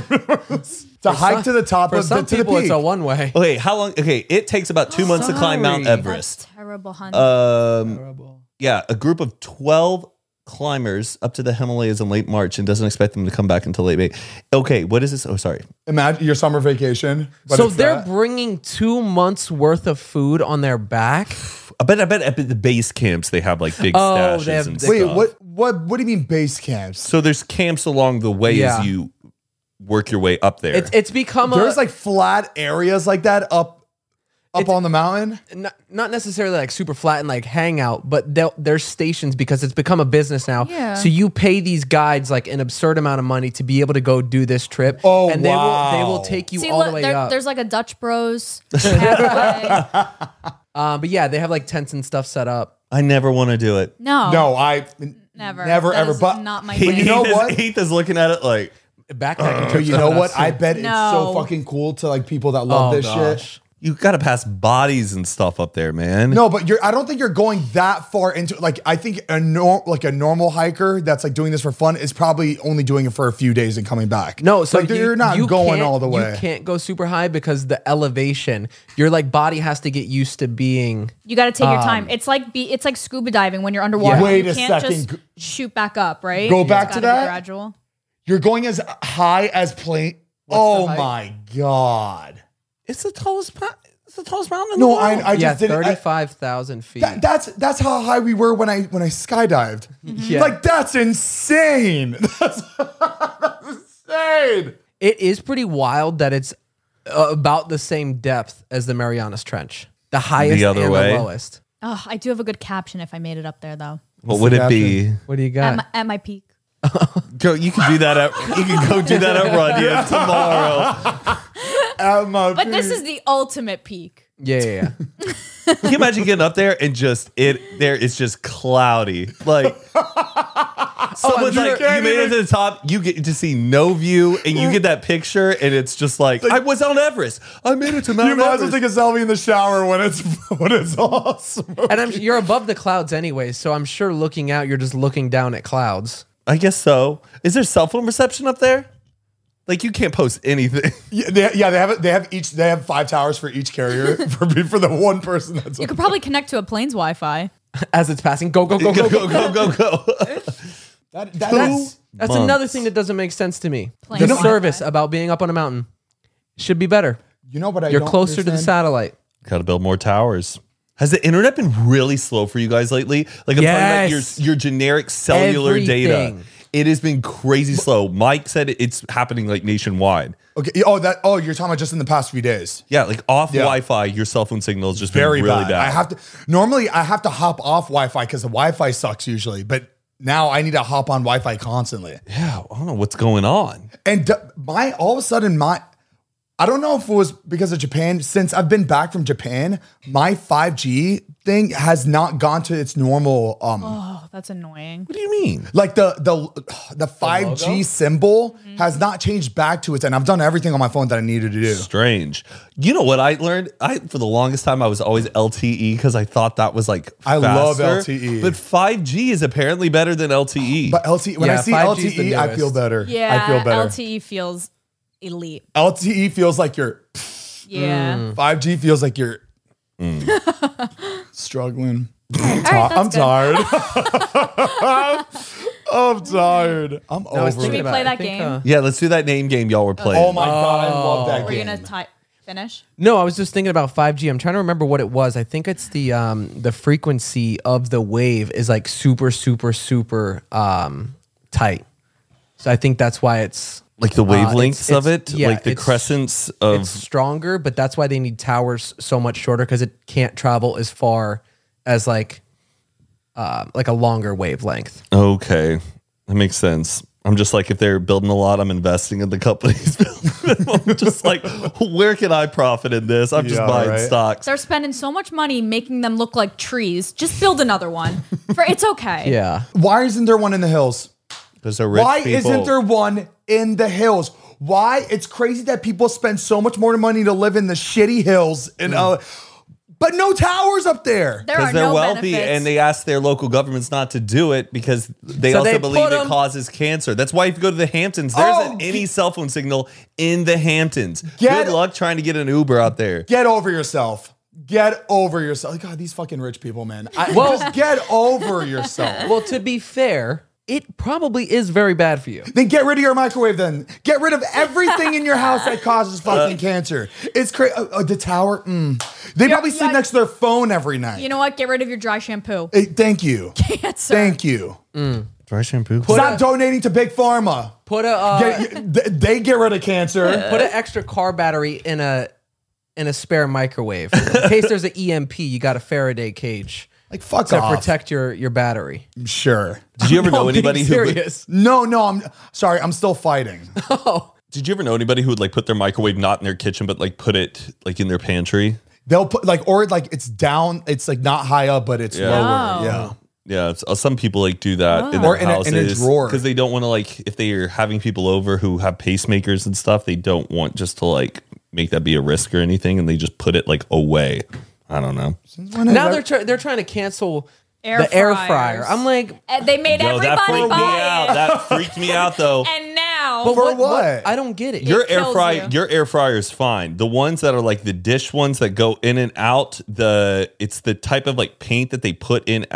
To hike to the top For of some to the people, peak. it's a one way. Okay, how long? Okay, it takes about 2 months to climb Mount Sorry. Everest. That's terrible, honey. Yeah, a group of 12 climbers up to the Himalayas in late March and doesn't expect them to come back until late May. Okay, what is this? Oh, sorry. Imagine your summer vacation. But So it's they're that. bringing 2 months worth of food on their back. I bet at the base camps they have like big Oh, stashes they have- and Wait, stuff. what do you mean base camps? So there's camps along the way Yeah. as you work your way up there. It's become There's like flat areas like that up on the mountain. not necessarily like super flat and like hangout, but there's stations because it's become a business now. Yeah. So you pay these guides like an absurd amount of money to be able to go do this trip. Oh, and wow. they will take you See, all look, the way up. there's like a Dutch Bros. Cafe. But yeah, they have like tents and stuff set up. I never want to do it. No, No, I never, never, That ever. is But not my Heath, thing. You know Heath what? Heath is looking at it like, Backpacking But trips you are know nuts, what? I too. bet it's so No. fucking cool to like people that love this shit. gosh. you got to pass bodies and stuff up there, man. No, but I don't think you're going that far into like I think a normal hiker that's like doing this for fun is probably only doing it for a few days and coming back. No, so like, you're not you going can't- all the way. You can't go super high because the elevation, your like body has to get used to being. You got to take your time. It's like scuba diving when you're underwater. Yeah. Wait you a can't second. just shoot back up, right? Go It's back to gotta be that? Gradual. You're going as high as plane. Oh my god! It's the tallest mountain in the No, world. I just didn't. 35,000 feet. That's how high we were when I skydived. Yeah. Like that's insane. That's insane. It is pretty wild that it's about the same depth as the Marianas Trench, the highest The other and way? the lowest. Oh, I do have a good caption if I made it up there though. What would it be? What do you got? At my peak. Go, you can do that you can go do that at Runyon tomorrow. But this is the ultimate peak. Yeah. Can you imagine getting up there and it's just cloudy? Like someone's I'm like, sure- you made it to the top, you get to see no view, and you get that picture, and it's just like I was on Everest. I made it to Mount You might as well Everest. take a selfie in the shower when it's awesome. And you're above the clouds anyway, so I'm sure looking out, you're just looking down at clouds. I guess so. Is there cell phone reception up there? Like you can't post anything. Yeah, they have 5 towers for each carrier for the one person that's You could probably connect to a plane's Wi-Fi. As it's passing, go. Go. that's That's another thing that doesn't make sense to me. Plain The Wi-Fi. service about being up on a mountain should be better. you know what I You're don't closer to the understand? satellite. Got to build more towers. Has the internet been really slow for you guys lately? Like I'm talking Yes. about your generic cellular data. Everything. It has been crazy slow. Mike said it's happening like nationwide. Okay. You're talking about just in the past few days. Yeah, like off Yeah. Wi-Fi, your cell phone signal has just Very been really bad. bad. I have to hop off Wi-Fi because the Wi-Fi sucks usually, but now I need to hop on Wi-Fi constantly. Yeah, I don't know what's going on. And all of a sudden I don't know if it was because of Japan. Since I've been back from Japan, my 5G thing has not gone to its normal. Oh, that's annoying. What do you mean? Like the 5G symbol has not changed back to its, and I've done everything on my phone that I needed to do. Strange. You know what I learned? For the longest time I was always LTE because I thought that was like I love faster. LTE. But 5G is apparently better than LTE. But LTE, when Yeah, I see 5G is the LTE, I feel newest. better. Yeah, I feel better. LTE feels elite. LTE feels like you're Yeah. 5G feels like you're struggling. All right, I'm that's good. tired. I'm tired. I'm I was over thinking it. we about play it. that I think, game? Yeah, let's do that name game y'all were playing. Oh my god, I love that We're game. gonna finish. No, I was just thinking about 5G. I'm trying to remember what it was. I think it's the frequency of the wave is like super tight. So I think that's why it's Like the wavelengths of it, yeah, like the it's- crescents it's of. stronger, but that's why they need towers so much shorter because it can't travel as far as like a longer wavelength. Okay, that makes sense. I'm just like, if they're building a lot, I'm investing in the companies. I'm just like, where can I profit in this? I'm just buying stocks. They're spending so much money making them look like trees. Just build another one. It's okay. Yeah. Why isn't there one in the hills? Because they're rich Why people. isn't there one in the hills? Why? It's crazy that people spend so much more money to live in the shitty hills but no towers up there. There Because are they're no wealthy benefits. and they ask their local governments not to do it because they So also they believe put it 'em- causes cancer. That's why if you go to the Hamptons, there isn't any cell phone signal in the Hamptons. Get- Good luck trying to get an Uber out there. Get over yourself. Get over yourself. God, these fucking rich people, man. Well- Just get over yourself. Well, to be fair, it probably is very bad for you. Then get rid of your microwave then. Get rid of everything in your house that causes fucking cancer. It's crazy. The tower, They probably sleep next to their phone every night. You know what? Get rid of your dry shampoo. Hey, thank you. Cancer. Thank you. Dry shampoo. Stop donating to Big Pharma. Put a They get rid of cancer. put an extra car battery in a spare microwave in case there's an EMP. You got a Faraday cage Like, fuck to off. protect your battery. Sure. Did you ever know I'm being anybody who? serious? No, I'm sorry. I'm still fighting. Did you ever know anybody who would like put their microwave not in their kitchen but like put it like in their pantry? They'll put it's down. It's like not high up, but it's Yeah. lower. Oh. Yeah. Yeah, some people like do that in Or their in a houses drawer. because they don't want to like if they are having people over who have pacemakers and stuff. They don't want just to like make that be a risk or anything, and they just put it like away. I don't know. Now they're trying to cancel Air the air fryers. fryer. I'm like, And they made Yo, that everybody freaked me buy out. it. That freaked me out though. And now, but For what? I don't get it. Your air kills fryer, you. your air fryer is fine. The ones that are like the dish ones that go in and out, it's the type of like paint that they put in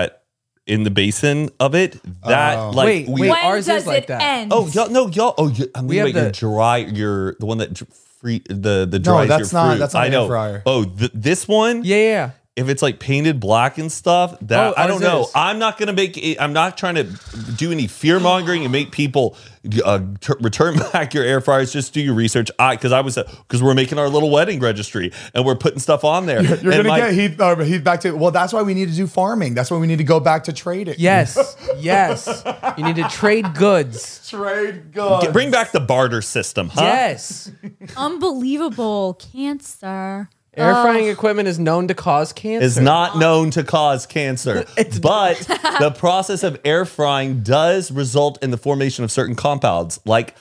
in the basin of it. That like Wait, we. wait. when ours does is like it that. end? Oh y'all, no y'all. Oh, I'm We thinking have about your dry. The one that the dries that's your not- fruit. that's not I an know. air fryer. Oh, this one. Yeah. If it's like painted black and stuff, that Oh, I don't ours know. is. I'm not gonna make it. I'm not trying to do any fear mongering and make people return back your air fryers. Just do your research. Because we're making our little wedding registry and we're putting stuff on there. You're And gonna get Heath back to. Well, that's why we need to do farming. That's why we need to go back to trading. Yes. You need to trade goods. Trade goods. bring back the barter system, huh? Yes. Unbelievable. Cancer. Air frying equipment is known to cause cancer. Is not known to cause cancer, but the process of air frying does result in the formation of certain compounds like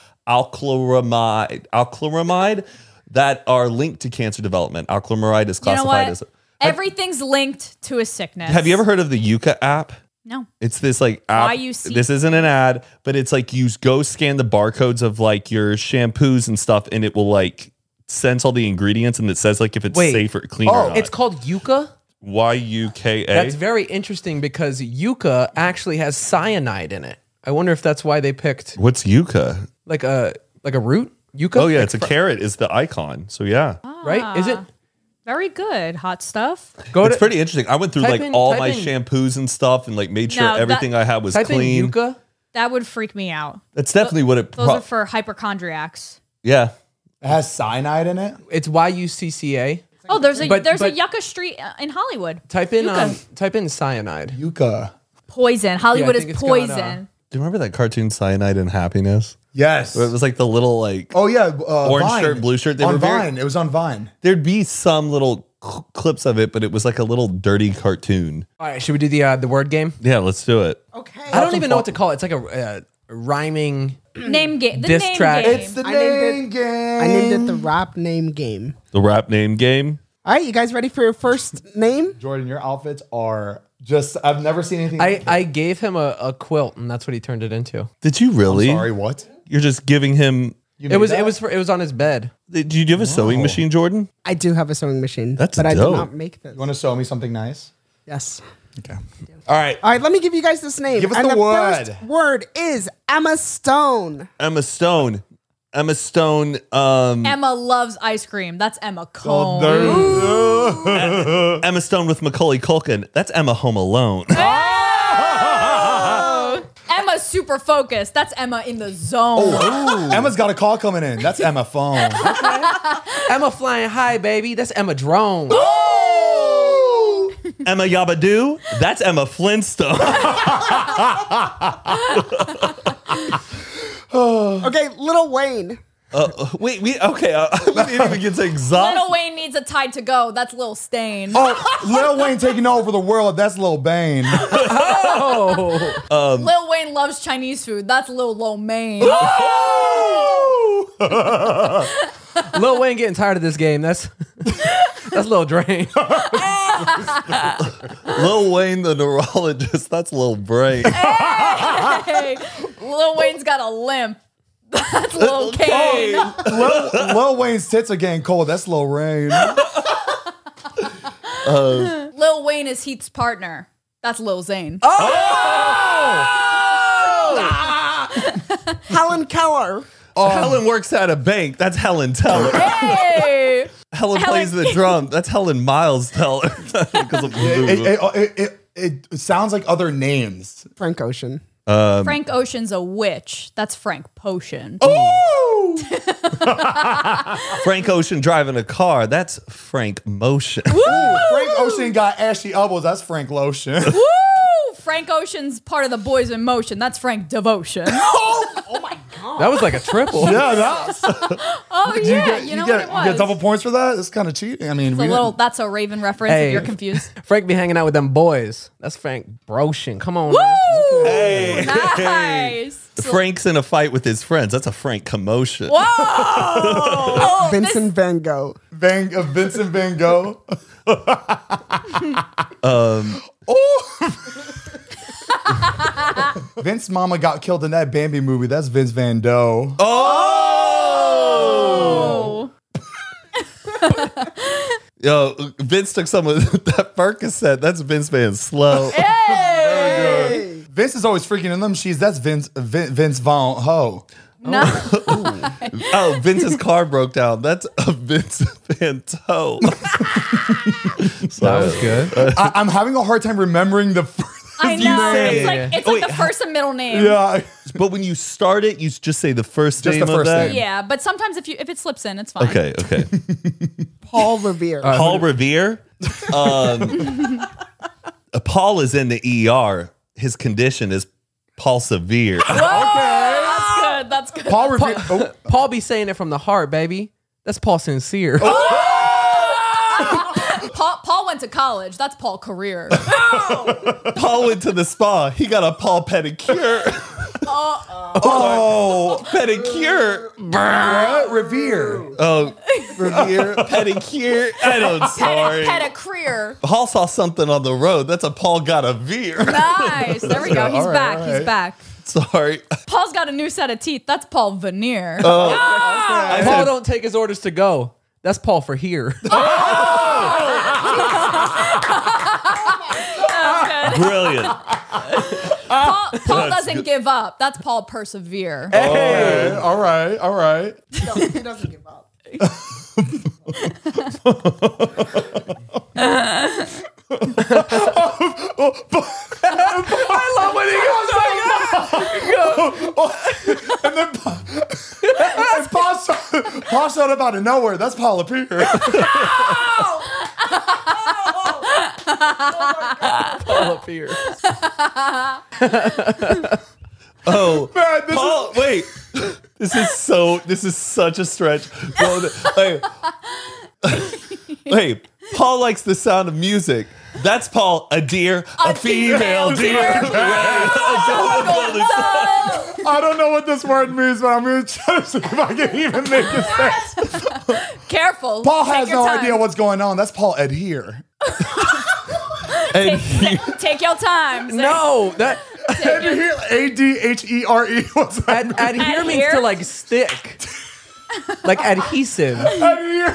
alkylamide that are linked to cancer development. Alkylamide is You know classified what? as. Everything's linked to a sickness. Have you ever heard of the Yuka app? No. It's this like app. YUC. This isn't an ad, but it's like you go scan the barcodes of like your shampoos and stuff, and it will like sense all the ingredients, and it says like if it's Wait. safe or clean or not. It's called Yucca. YUKA. That's very interesting because Yucca actually has cyanide in it. I wonder if that's why they picked What's Yuka? like a root. Yucca. Oh yeah, Like it's a carrot is the icon. So yeah, right. Is it? Very good. Hot stuff. Go it's to pretty interesting. I went through type like in- all type my in- shampoos and stuff, and like made sure No, that- everything I had was type in clean. Yucca. That would freak me out. That's definitely what it. Those are for hypochondriacs. Yeah, It has cyanide in it. It's YUCCA. Oh, there's a But- Yucca Street in Hollywood. Type in Yucca. type in cyanide. Yucca. Poison. Hollywood think is it's got, poison. do you remember that cartoon Cyanide and Happiness? Yes. Where it was like the little like Oh yeah. Orange Vine. shirt, blue shirt. They on were very- Vine. It was on Vine. there'd be some little clips of it, but it was like a little dirty cartoon. All right, should we do the word game? Yeah, let's do it. Okay. I don't even know what to call it. It's like a rhyming. Name game. The Diss name track. game. It's the I named name it- game. I named it the rap name game. The rap name game. All right, you guys ready for your first name? Jordan, your outfits are just. I've never seen anything. I gave him a quilt, and that's what he turned it into. Did you really? Sorry, what? You're just giving him. You It was made it that? was it was on his bed. Did you have a sewing machine, Jordan? I do have a sewing machine. That's but I dope. did not make this. You want to sew me something nice? Yes. Okay. All right, All right, let me give you guys this name. Give us and the word. first word is Emma Stone. Emma Stone. Emma Stone. Emma loves ice cream. That's Emma Cone. Emma Stone with Macaulay Culkin. That's Emma Home Alone. Emma's super focused. That's Emma in the zone. Emma's got a call coming in. That's Emma phone. Emma flying high, baby. That's Emma drone. Emma Yabadoo, that's Emma Flintstone. Okay, Lil Wayne. Wait, we didn't even get to exhaust. Lil Wayne needs a tide to go. That's Lil Stain. Oh, Lil Wayne taking over the world. That's Lil Bane. Lil Wayne loves Chinese food. That's Lil Lo Mein. Lil Wayne getting tired of this game. That's Lil Drain. Lil Wayne, the neurologist, that's Lil Brain. Hey, Lil Wayne's got a limp. That's Lil Kane. Lil Wayne's tits are getting cold. That's Lil Rain. Lil Wayne is Heath's partner. That's Lil Zane. Helen Keller. Helen works at a bank. That's Helen Teller. Hey. Helen plays the drum. That's Helen Miles Teller. Because of It sounds like other names. Frank Ocean. Frank Ocean's a witch. That's Frank Potion. Frank Ocean driving a car. That's Frank Motion. Frank Ocean got ashy elbows. That's Frank Lotion. Woo! Frank Ocean's part of the Boys in Motion. That's Frank Devotion. That was like a triple. Yeah, that's, Oh yeah, you know what it was. You get double points for that? It's kind of cheating. I mean, It's a little. That's a Raven reference. Hey. If you're confused. Frank be hanging out with them boys. That's Frank Broshin. Come on. Woo! man. Hey. Nice. Frank's in a fight with his friends. That's a Frank commotion. Whoa! Oh, Vincent Van Gogh. Vincent Van Gogh. Vince Mama got killed in that Bambi movie. That's Vince Van Doe. Oh! Yo, Vince took some of that Percocet. That's Vince Van Slow. Hey! Vince is always freaking in them sheets. That's Vince Von Ho. No. Oh, Vince's car broke down. That's a Vince Van Toe. That was good. I'm having a hard time remembering the first. I know. say It's it. like it's Wait, like the first and middle name. Yeah. But when you start it, you just say the first Just name the of first that? name. Yeah, but sometimes if it slips in, it's fine. Okay. Paul Revere. Paul Revere. Paul is in the ER. His condition is Paul Severe. Whoa, that's good. Paul Revere. Oh, Paul be saying it from the heart, baby. That's Paul Sincere. Paul went to college. That's Paul Career. Paul went to the spa. He got a Paul pedicure. oh, Pedicure. what? Revere. Oh, Revere. Pedicure. I don't sorry. Career. Paul saw something on the road. That's a Paul got a veer. Nice. There we go. He's All right, back. all He's right. back. Sorry. Paul's got a new set of teeth. That's Paul Veneer. I Paul said, don't take his orders to go. That's Paul for here. brilliant. Paul doesn't give up. That's Paul Persevere. Okay, all right. He doesn't give up. I love when And Paul showed up out of nowhere. That's Paula Peer. Paul up here. Oh, Man, this Paul, wait. This is such a stretch. Hey, Paul likes the sound of music. That's Paul, a deer, a female deer. I don't know what this word means, but I'm going to try to see if I can even make it sense. Careful. Paul Take has your no time. idea what's going on. That's Paul Adhere. And Take your time. No, that Adhere, A-D-H-E-R-E. What's that? adhere means Adhere? to like stick, like adhesive. Adhere.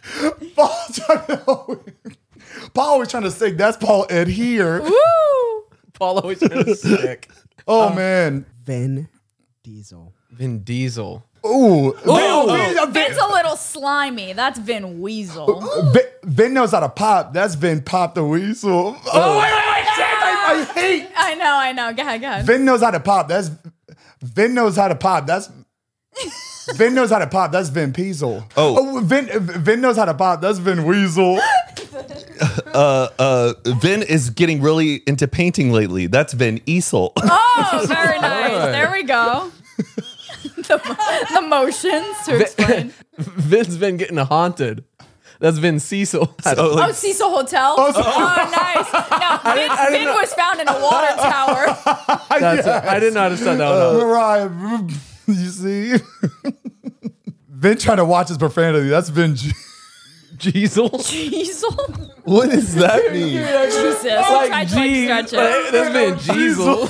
Paul always trying to stick. That's Paul Adhere. Woo! Paul always trying to stick. Oh, man. Vin Diesel. Vin Diesel. Ooh. Vin's a little slimy. That's Vin Weasel. Vin knows how to pop. That's Vin Pop the Weasel. Oh, wait. I hate. I know. Go ahead. Vin knows how to pop. That's Vin knows how to pop. That's Vin knows how to pop. That's Vin Peasel. Oh. Vin knows how to pop. That's Vin Weasel. Vin is getting really into painting lately. That's Vin Diesel. Oh, very nice. There we go. the motions to explain. Vin's been getting haunted. That's Vin Cecil. Oh, Cecil Hotel. Oh, nice. No, Vin was found in a water tower. I didn't understand that one. Right. You see? Vin trying to watch his profanity. That's Vin. Diesel. Cecil. What does that mean? Jesus. I tried to Gee, stretch it. that's Vin Diesel.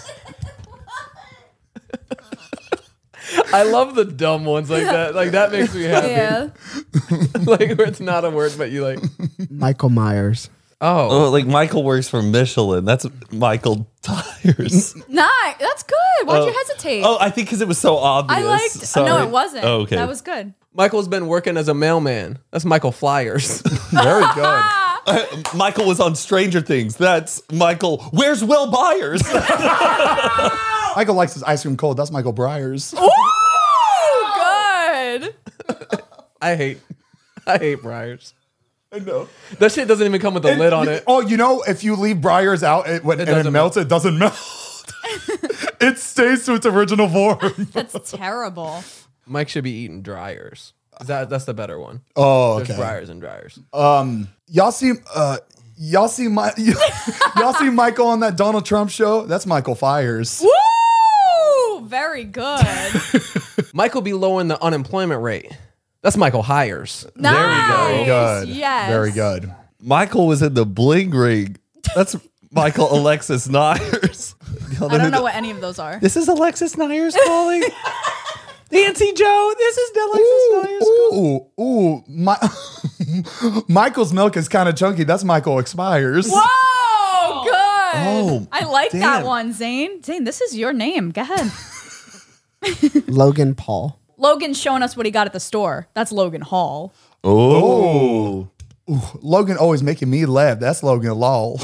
I love the dumb ones like that. Like that makes me happy. Yeah. Like where it's not a word, but you like. Michael Myers. Oh, Oh, like Michael works for Michelin. That's Michael Tires. Nice. That's good. Why'd you hesitate? Oh, I think because it was so obvious. I liked. Sorry. No, it wasn't. Oh, okay. That was good. Michael's been working as a mailman. That's Michael Flyers. Very good. Michael was on Stranger Things. That's Michael. Where's Will Byers? Michael likes his ice cream cold. That's Michael Byers. Ooh, good. I hate Briars. I know. That shit doesn't even come with a lid on it. Oh, you know, if you leave Briars out and it doesn't melts, it doesn't melt. It stays to its original form. That's terrible. Mike should be eating dryers. That's the better one. Oh, There's okay. Briars and dryers. Y'all see y'all see Michael on that Donald Trump show? That's Michael Fires. Woo! Very good. Michael be lowering the unemployment rate. That's Michael Hires. Nice. Very good. Yes. Very good. Michael was in the Bling Ring. That's Michael Alexis Nyers. I don't know what any of those are. This is Alexis Nyers calling. Nancy Joe, this is Alexis Nyers calling. Ooh, Michael's milk is kind of chunky. That's Michael Expires. Whoa, good. Oh, I like that damn. one, Zane. Zane, this is your name. Go ahead. Logan Paul. Logan's showing us what he got at the store. That's Logan Hall. Oh. Logan always making me laugh. That's Logan Lol.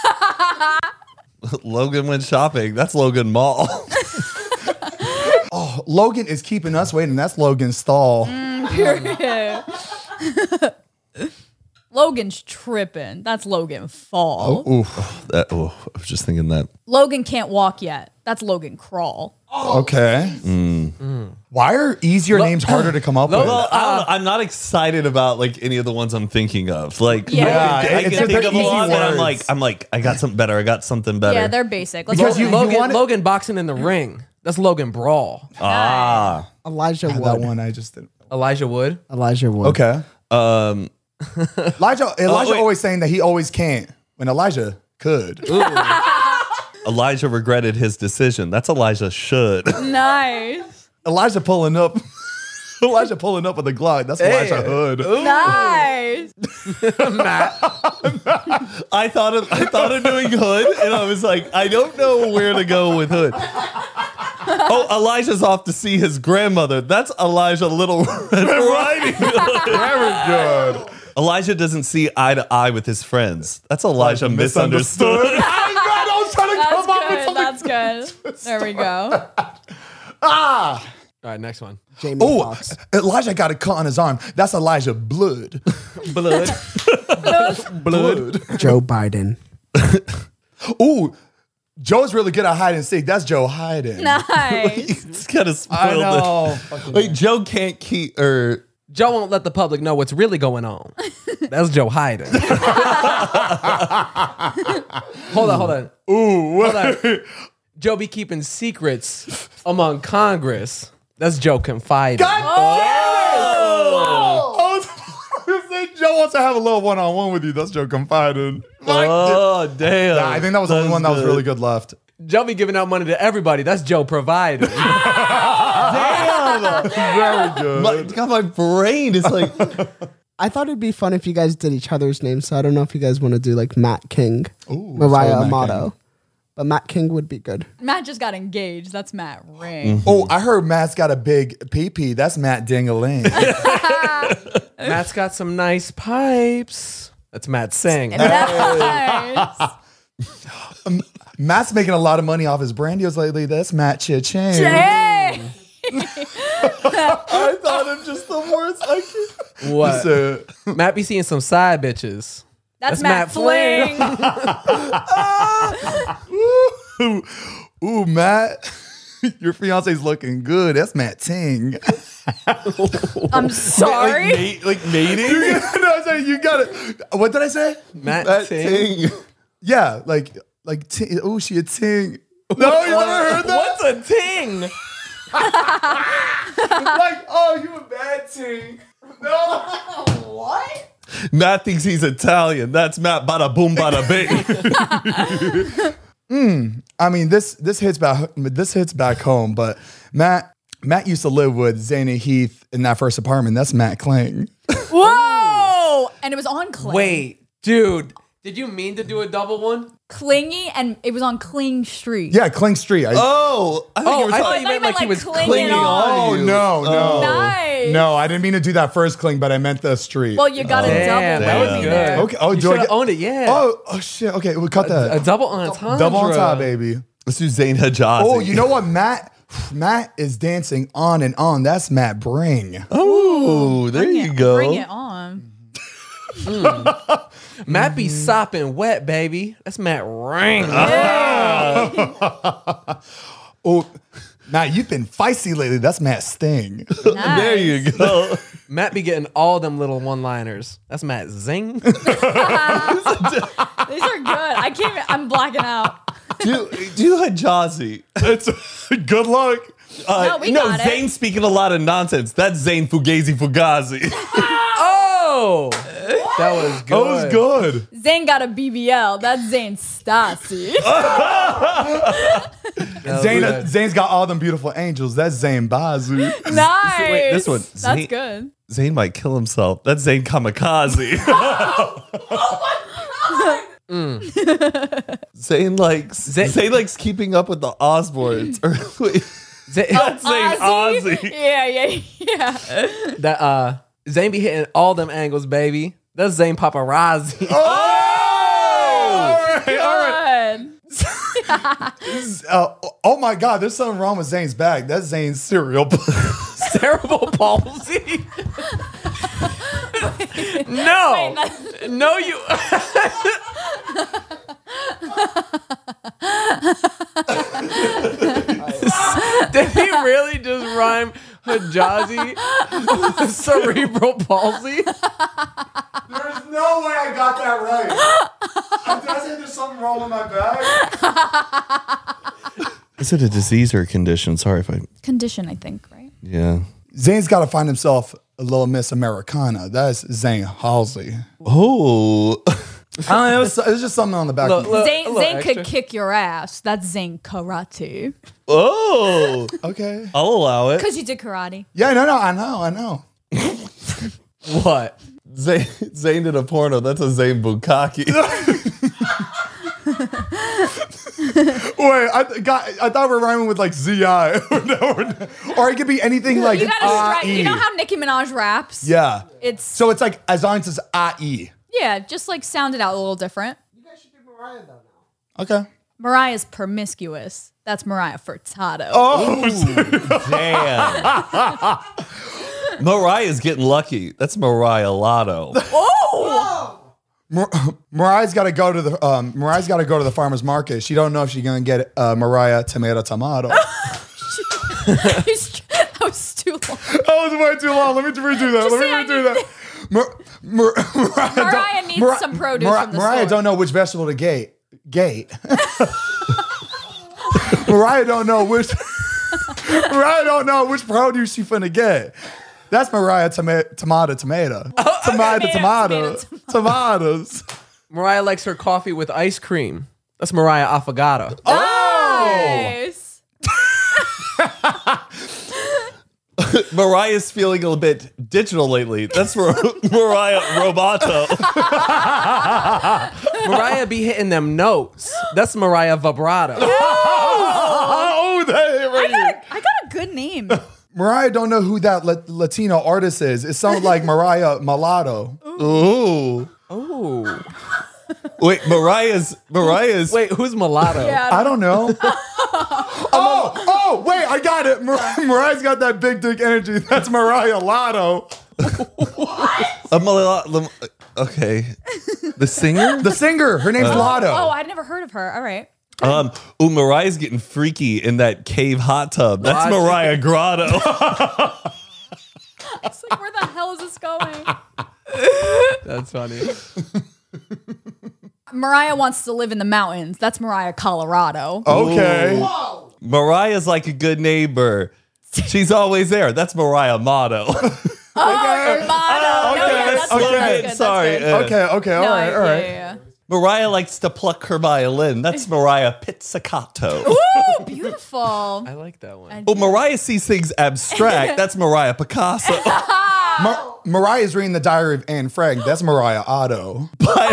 Logan went shopping. That's Logan Mall. Logan is keeping us waiting. That's Logan Stall. Period. Logan's tripping. That's Logan Fall. I was just thinking that. Logan can't walk yet. That's Logan Crawl. Okay. Why are easier names harder to come up with? Well, I'm not excited about like any of the ones I'm thinking of. Like, Yeah. I it's can think they're of a lot, easy and words. I'm like, I got something better. I got something better. Yeah, they're basic. Let's Because go. you Logan, want it- boxing in the ring. That's Logan Brawl. Elijah Wood. that one I just did. Elijah Wood. Elijah Wood. Okay. Elijah wait. always saying that he always can't when Elijah could. Elijah regretted his decision. That's Elijah should. Nice. Elijah pulling up. Elijah pulling up with a Glock. That's Elijah Hood. Nice. I thought of doing Hood, and I was like, I don't know where to go with Hood. Oh, Elijah's off to see his grandmother. That's Elijah Little Red Riding Hood. Very good. Elijah doesn't see eye to eye with his friends. That's Elijah misunderstood. I was trying to That's come up with good. That's good. There we go. All right, next one. Jamie Oh, Foxx. Elijah got a cut on his arm. That's Elijah Blood. Blood. Joe Biden. Ooh, Joe's really good at hide and seek. That's Joe hiding. Nice. It's kind of I spoiled know. it. Like Joe can't keep or Joe won't let the public know what's really going on. That's Joe Hyden. Hold on. Ooh, Hold on. Joe be keeping secrets among Congress. That's Joe confiding. Joe wants to have a little one-on-one with you. That's Joe confiding. oh damn. I think that was the only one that was really good left. Joe be giving out money to everybody. That's Joe providing. Very good. God, my brain is like I thought it'd be fun if you guys did each other's names. So I don't know if you guys want to do like Matt King, Mariah Matt Amato. But Matt King would be good. Matt just got engaged. That's Matt Ring. Oh, I heard Matt's got a big pee-pee. That's Matt Ding-a-ling. Matt's got some nice pipes. That's Matt Singh. Nice. Matt's making a lot of money off his brand deals lately. That's Matt Cha-Ching. Hey. I thought of just the words I could. What? So, Matt be seeing some side bitches. That's Matt Fling. Ooh, Matt. Your fiance's looking good. That's Matt Ting. I'm sorry. Like mating? No, I'm saying you got it. What did I say? Matt Ting. Yeah, like ting. Oh, she a ting. No, you never heard that? What's a ting? Like, oh, you a bad ting. No. What? Matt thinks he's Italian. That's Matt bada boom bada bing. I mean, this hits back home, but Matt used to live with Zane and Heath in that first apartment. That's Matt Kling. Whoa! And it was on Kling. Wait, dude. Did you mean to do a double one? Clingy, and it was on Kling Street. Yeah, Kling Street. Oh, I think you were I talking. thought you meant like he was clinging Oh, you. no. Nice. No, I didn't mean to do that first Kling, but I meant the street. Well, you got a Damn, double that was whammy good. there. Okay. Oh, You do I should have get? owned it, yeah. Oh, shit. Okay, we'll cut that. A double entendre. Double on top, baby. Let's do Zayn Hijazi. Oh, you know what, Matt is dancing on and on. That's Matt Bring. Oh, there you go. Bring it on. Matt be sopping wet, baby. That's Matt Ring. Oh, Matt, you've been feisty lately. That's Matt Sting. There you go. Matt be getting all them little one-liners. That's Matt Zing. These are good. I can't even, I'm blacking out. do Hijazi. It's good luck. No, we got it. Zayn speaking a lot of nonsense. That's Zayn Fugazi. Oh, that was good. That was good. Zane got a BBL. That's Zane Stassi. Zane's got all them beautiful angels. That's Zane Bazu. Nice. Wait, this one. That's Zane- good. Zayn might kill himself. That's Zayn Kamikaze. Zayn likes keeping up with the Osbournes. Or wait, that's Zayn Ozzy. Yeah. That Zane be hitting all them angles, baby. That's Zane Paparazzi. All right. Good. Oh my God, there's something wrong with Zane's bag. That's Zane's cereal. Cerebral palsy. No, no, you. Did he really just rhyme Hijazi with cerebral palsy? There's no way I got that right. Did I say there's something wrong with my bag? Is it a disease or a condition? Sorry if I. Condition, I think, right? Yeah. Zane's got to find himself a little Miss Americana. That's Zane Halsey. Oh. I don't know, it was just something on the back. Look, look. Zane could extra. kick your ass. That's Zane Karate. Oh. Okay. I'll allow it. Because you did karate. Yeah, no, I know. What? Zayn did a porno. That's a Zayn Bukkake. Wait, I thought we were rhyming with like Z-I. Or it could be anything like You gotta strike. I-E. You know how Nicki Minaj raps? Yeah. It's, So it's like as long as it's I-E. yeah, just like sound it out a little different. You guys should be Mariah though now. Okay. Mariah's promiscuous. That's Mariah Furtado. Oh, Damn. Mariah's getting lucky. That's Mariah Lotto. Mariah's got to go to the farmer's market. She don't know if she's gonna get Mariah tomato. That was too long. That was way too long. Let me redo that. Just say I Mariah needs some produce from the Mariah store. don't know which vegetable to gate. Mariah don't know which produce she finna get. That's Mariah tomato. Tomatoes. Mariah likes her coffee with ice cream. That's Mariah Affogato. Nice. Mariah's feeling a little bit digital lately. That's Mariah Roboto. Mariah be hitting them notes. That's Mariah Vibrato. Oh, that right here. I got a good name. Mariah don't know who that Latino artist is. It sounds like Mariah Mulatto. Ooh. Ooh. Wait, Mariah's. Wait, who's mulatto? Yeah, I don't know. Oh, wait, I got it. Mariah's got that big dick energy. That's Mariah Lotto. Okay. The singer? The singer. Her name's Lotto. Oh, I'd never heard of her. All right. Mariah's getting freaky in that cave hot tub. That's Mariah Grotto. It's like, where the hell is this going? That's funny. Mariah wants to live in the mountains. That's Mariah Colorado. Okay. Mariah's like a good neighbor. She's always there. That's Mariah Motto. Oh, Motto. No, yeah, that's good. That's good. Sorry. That's good. Okay. All No, right. All right. Yeah. Mariah likes to pluck her violin. That's Mariah Pizzicato. Ooh, beautiful. I like that one. Oh, Mariah sees things abstract. That's Mariah Picasso. Mariah's reading the Diary of Anne Frank. That's Mariah Otto.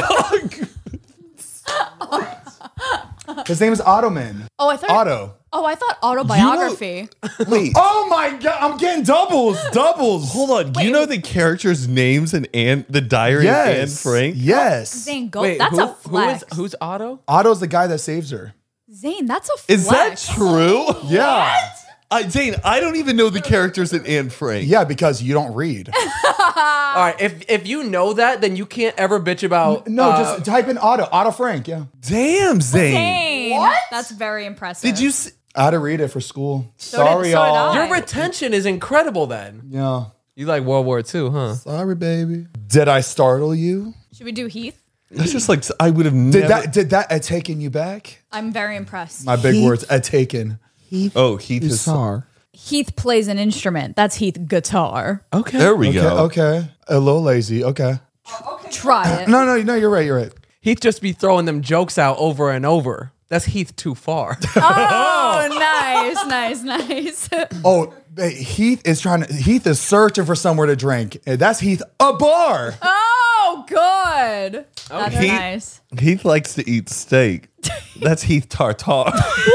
His name is Ottoman. Oh, I thought Otto. Oh, I thought autobiography. Wait. Oh my God! I'm getting doubles. Hold on. You know the characters' names in the Diary of Anne Frank? Yes. Zane, go. Wait, That's a flex. who's Otto? Otto's the guy that saves her. Zane, that's a flex. Is that true? Yeah. Zane, I don't even know the characters in Anne Frank. Yeah, because you don't read. All right, if you know that, then you can't ever bitch about. No, just type in Otto. Otto Frank. Yeah. Damn, Zane. Zane. What? That's very impressive. Did you see? I had to read it for school. So did Sorry, y'all. I. Your retention is incredible. Then Yeah. you like World War II, huh? Sorry, baby. Did I startle you? Should we do Heath? That's just like, I would have never. Did that taken you back? I'm very impressed. My big words. Taken. Heath Heath is. Hussar. Heath plays an instrument. That's Heath guitar. Okay. There we go. Okay. A little lazy. Okay. Try it. No, you're right. You're right. He'd just be throwing them jokes out over and over. That's Heath too far. Oh, nice. Oh, Heath is searching for somewhere to drink. That's Heath, a bar. Oh, good. That's Heath- nice. Heath likes to eat steak. That's Heath Tartar.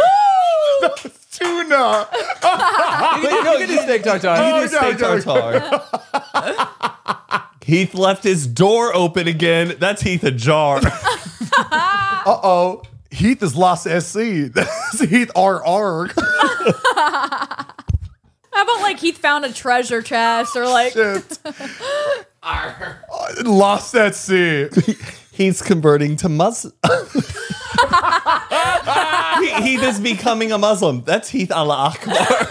Tuna. you can do steak tartare. You do steak tartar. Heath left his door open again. That's Heath ajar. Uh-oh. Heath is lost SC. That's Heath RR. How about like Heath found a treasure chest or like Shit. Lost SC. He's converting to Muslim. Heath is becoming a Muslim. That's Heath Allah Akbar.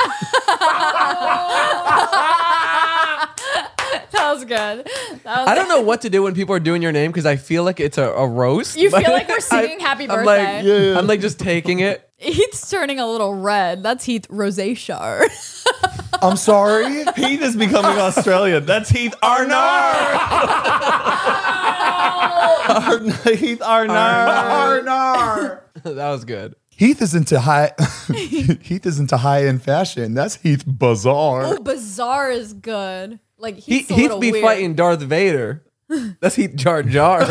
that was good. I don't know what to do when people are doing your name because I feel like it's a roast. You feel but like we're singing happy I'm birthday. like, I'm like just taking it. Heath's turning a little red. That's Heath Rosacea. I'm sorry. Heath is becoming Australian. That's Heath Arnar. Heath Arnar. Arnar. That was good. Heath is into high end fashion. That's Heath Bazaar. Oh, bizarre is good. Like He'd Heath's a little be weird. fighting Darth Vader. That's Heath Jar Jar.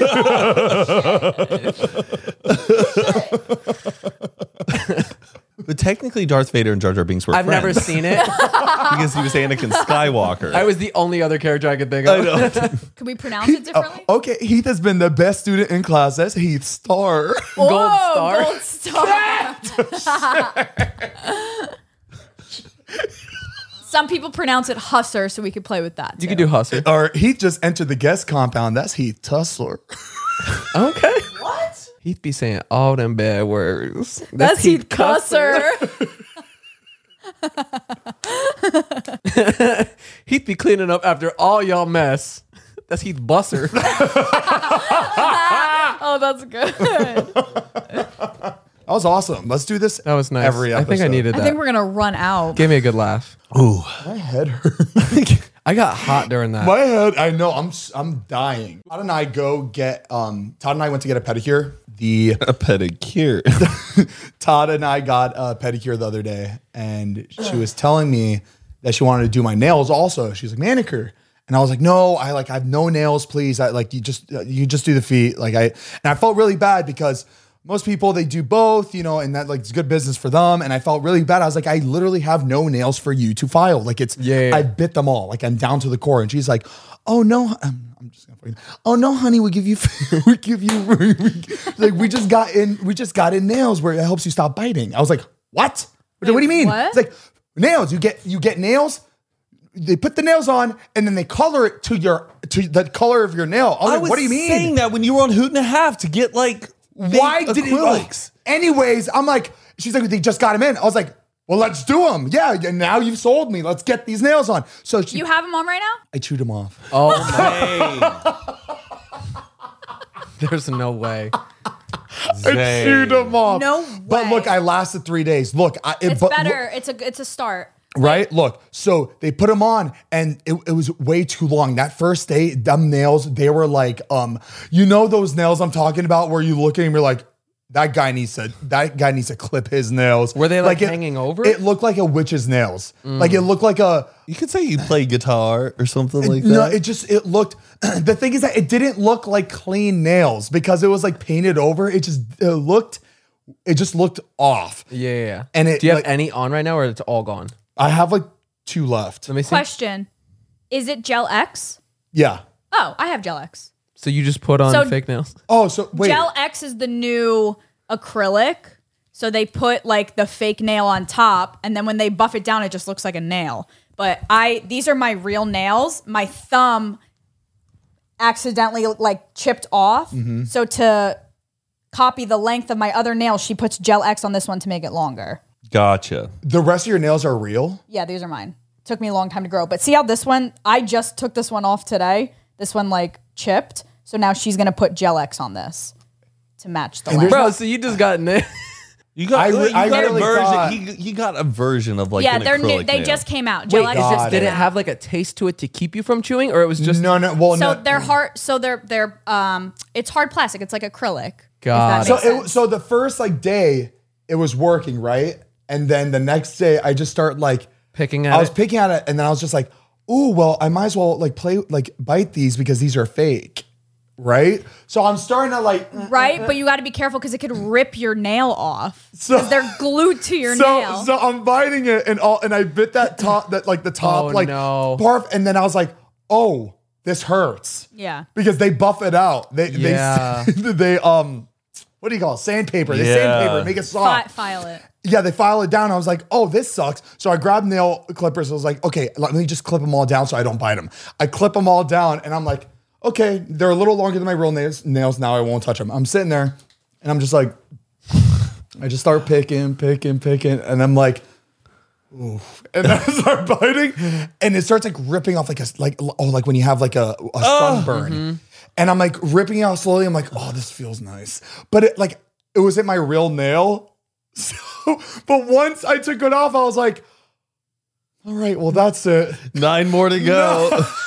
But technically, Darth Vader and Jar Jar Binks were I've never friends seen it. because he was Anakin Skywalker. I was the only other character I could think of. I know. Can we pronounce it differently? Okay, Heath has been the best student in class. That's Heath Star. Gold star. Gold star. Some people pronounce it Husser, so we could play with that. You could do Husser. Or Heath just entered the guest compound. That's Heath Tussler. Okay. What? He'd be saying all them bad words. That's Heath Cusser. He'd be cleaning up after all y'all mess. That's Heath Busser. Oh, that's good. That was awesome. Let's do this. That was nice. Every I think I episode. needed I that. think we're gonna run out. Gave me a good laugh. My head hurts. I got hot during that. My head. I know. I'm dying. Todd and I went to get a pedicure. A pedicure. Todd and I got a pedicure the other day, and she was telling me that she wanted to do my nails also. She's like, manicure. And I was like, no, I have no nails, please. You just do the feet. And I felt really bad because most people, they do both, and that it's good business for them. And I felt really bad. I was like, I literally have no nails for you to file. I bit them all. I'm down to the core. And she's like, oh no, I'm just gonna fucking, oh no, honey, we just got in nails where it helps you stop biting. I was like, what? What do you mean? what? It's like nails. You get nails. they put the nails on and then they color it to the color of your nail. I was like, what do you mean? Saying that when you were on Hoot and a Half to get like Why fake did acrylics. Anyways, I'm like, she's like, they just got him in. I was like, well, let's do them. Yeah, and now you've sold me. Let's get these nails on. So You have them on right now? I chewed them off. Oh my. There's no way. I chewed them off. No way. But look, I lasted 3 days. Look, It's better. It's a start. Right? Look, so they put them on and it was way too long. That first day, them nails, they were like, those nails I'm talking about where you look at them, you're like, that guy needs to clip his nails. Were they like hanging over? It looked like a witch's nails. Like it looked like a. You could say you play guitar or something like that. No, it looked. The thing is that it didn't look like clean nails because it was like painted over. It just looked off. Yeah. And do you have any on right now, or it's all gone? I have like 2 left. Let me see. Question: is it Gel X? Yeah. Oh, I have Gel X. So you just put on fake nails? Oh, so wait. Gel X is the new acrylic. So they put like the fake nail on top, and then when they buff it down, it just looks like a nail. But these are my real nails. My thumb accidentally like chipped off. Mm-hmm. So to copy the length of my other nail, she puts Gel X on this one to make it longer. Gotcha. The rest of your nails are real? Yeah, these are mine. Took me a long time to grow. But see how this one, I just took this one off today. This one like chipped. So now she's going to put Gel X on this to match the length. Bro, so you just got nails. You got, I really thought- he got a version of like Yeah, an they're new. acrylic They nail. just came out. Gel X God. just Did came it out. have like a taste to it to keep you from chewing, or it was just No. Well, So no. they're hard. So they're it's hard plastic. It's like acrylic. God. If So that makes sense. so the first like day it was working, right? And then the next day I just start like picking at I was it? picking at it and then I was just like, "Ooh, well, I might as well like bite these because these are fake." Right? So I'm starting to like Right, but you got to be careful because it could rip your nail off So- because they're glued to your nail. So I'm biting it and I bit that top the top Oh, like no. part and then I was like, "Oh, this hurts." Yeah. Because they buff it out. Yeah. They what do you call it? Sandpaper. They Yeah. sandpaper it, make it soft. File it. Yeah, they file it down. I was like, "Oh, this sucks." So I grabbed nail clippers. I was like, "Okay, let me just clip them all down so I don't bite them." I clip them all down, and I'm like, "Okay, they're a little longer than my real nails. Now I won't touch them." I'm sitting there, and I'm just like, I just start picking, and I'm like, "Oof," and then I start biting, and it starts like ripping off like when you have like a sunburn, and I'm like ripping it out slowly. I'm like, "Oh, this feels nice," but it wasn't my real nail. So, but once I took it off, I was like, "All right, well, that's it." 9 more to go.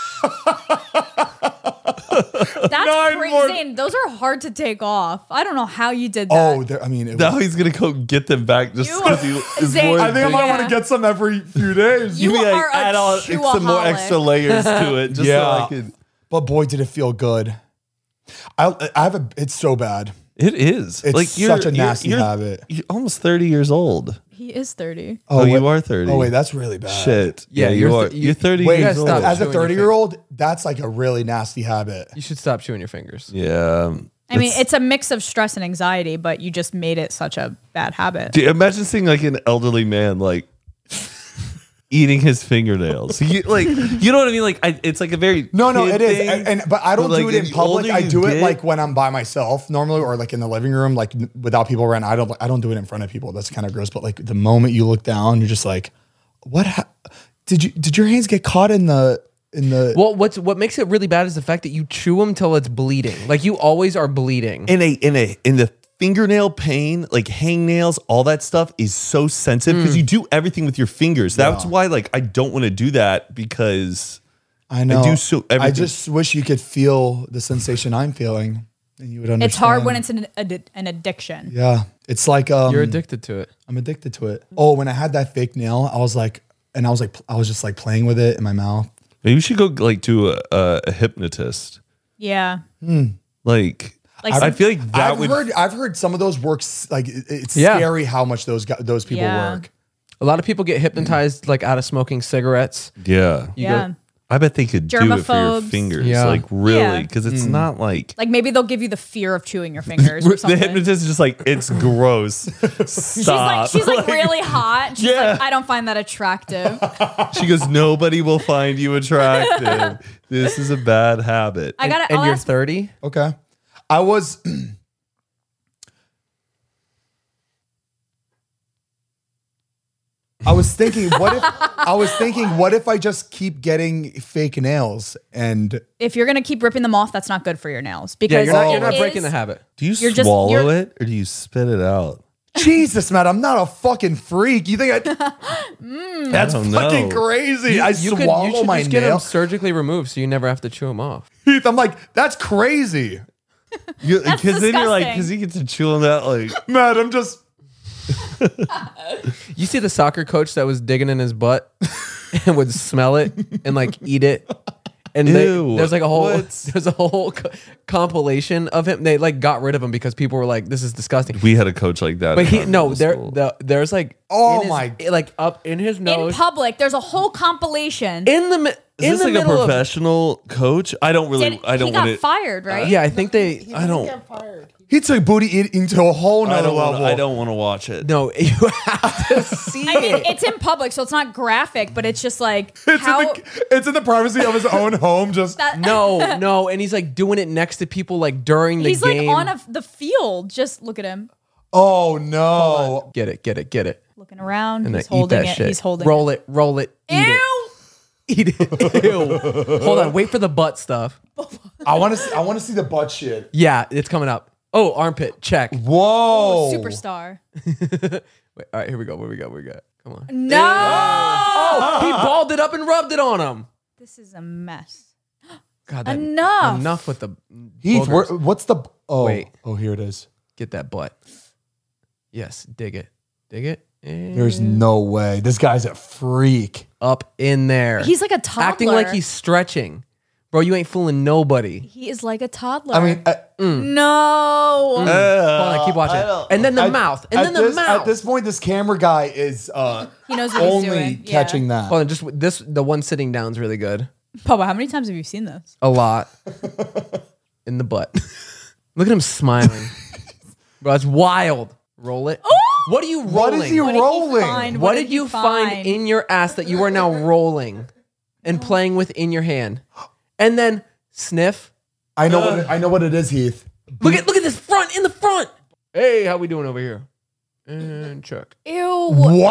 That's Nine crazy. more- Zane, those are hard to take off. I don't know how you did that. Oh, it Now was, he's gonna go get them back just You- because he is Zane- more. I think I might Yeah. want to get some every few days. You be like, are a add on some more chewaholic. extra layers to it, just so I could. But boy, did it feel good. It's so bad. It is. It's such a nasty habit. You're almost 30 years old. He is 30. Oh, wait. you are 30. Oh wait, that's really bad. Shit. Yeah, you you're are. th- You're 30 Wait, years old. stop. as a Chewing your 30-year-old, that's like a really nasty habit. You should stop chewing your fingers. Yeah. I mean, it's a mix of stress and anxiety, but you just made it such a bad habit. Dude, imagine seeing like an elderly man like eating his fingernails. You know what I mean? Like, it's like a very No, kid it is. thing. But I don't But, do like, it in the public. older I you do it get- like when I'm by myself normally, or like in the living room, like without people around. I don't do it in front of people. That's kind of gross. But like the moment you look down, you're just like, what? Did your hands get caught in the? Well, what makes it really bad is the fact that you chew them till it's bleeding. Like you always are bleeding. in the fingernail pain, like hangnails, all that stuff is so sensitive because you do everything with your fingers. That's why like I don't want to do that because I know. I I just wish you could feel the sensation I'm feeling, and you would understand. It's hard when it's an addiction. Yeah, it's like You're addicted to it. I'm addicted to it. Oh, when I had that fake nail, I was just like playing with it in my mouth. maybe you should go like to a hypnotist. Yeah. Like I feel like that I've heard some of those works. Like it's Yeah. scary how much those people Yeah. work. A lot of people get hypnotized like out of smoking cigarettes. yeah. You Yeah. go, I bet they could do it for your Germaphobes. fingers, Yeah. like really, Yeah. because it's not like Like maybe they'll give you the fear of chewing your fingers or the something. hypnotist is just like it's gross. Stop. She's like really hot. She's Yeah. like, I don't find that attractive. She goes, nobody will find you attractive. This is a bad habit. I gotta. And I'll you're ask, 30? Okay. I was thinking, what if I just keep getting fake nails and if you're gonna keep ripping them off, that's not good for your nails Yeah, because you're it not breaking is- the habit. Do you You're just- swallow you're- it or do you spit it out? Jesus, man, I'm not a fucking freak. You think I That's I don't know. fucking crazy. I You swallow should my just get them nail. surgically removed so you never have to chew them off. Heath, I'm like, that's crazy. Because then you're like, disgusting. because you get to chew on that, like, Man, I'm just You see the soccer coach that was digging in his butt and would smell it and like eat it. And Ew, there's like a whole what? there's a whole compilation of him. They like got rid of him because people were like, "This is disgusting." we had a coach like that. But in he our no, middle there school. there's like Oh in his- my- like up in his in nose public. There's a whole compilation. in the Is in this the like a middle of professional coach? I don't really, Did- I don't he want got it. fired, right? yeah. I think they I don't, he took booty eating to a whole I nother don't, level. wanna, I don't want to watch it. no. You have to see I mean, it. it's in public, so it's not graphic, but it's just like It's, how it's in the privacy of his own home. Just that. No, and he's like doing it next to people like during the He's game. like on the field. Just look at him oh no. Get it. looking around. And He's then eat holding that it. shit. He's holding roll it, eat it. Ew! Eat it. Ew. Hold on, wait for the butt stuff. I want to see the butt shit. Yeah, it's coming up. Oh, armpit, check. Whoa. Superstar. Wait, all right, here we go. What we got? Come on. No, Oh, he balled it up and rubbed it on him. this is a mess. God, that, Enough. enough with the Heath, boogers. what's the Wait. Oh, here it is. Get that butt. Yes, dig it. And There's no way. This guy's a freak. up in there. He's like a toddler. acting like he's stretching. Bro, you ain't fooling nobody. He is like a toddler. I mean, no. Hold on, keep watching. And then the mouth. And then the mouth. At this point, this camera guy is He knows what he's only doing. catching that. Hold on, just this. The one sitting down is really good. Papa, how many times have you seen this? A lot. In the butt. Look at him smiling. Bro, that's wild. Roll it. What are you rolling? What is he What did he rolling? find? What did you find in your ass that you are now rolling and playing with in your hand? And then sniff. I know what it is, Heath. Look at this front in the front. Hey, how we doing over here? And check. Ew.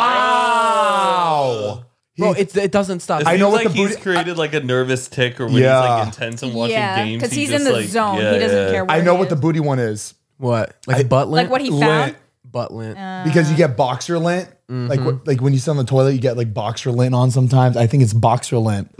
Wow. Bro, it doesn't stop. It I seems know what like the he's booty- created like a nervous tick, or when Yeah. he's like intense and watching Yeah, games, because he he's in just, the like, zone. yeah, He doesn't yeah. care. Where I know he what the is. booty one is. What? Like butt lint? Like what he Lint. found. Butt lint. Because you get boxer lint. Like when you sit on the toilet, you get like boxer lint on sometimes. I think it's boxer lint.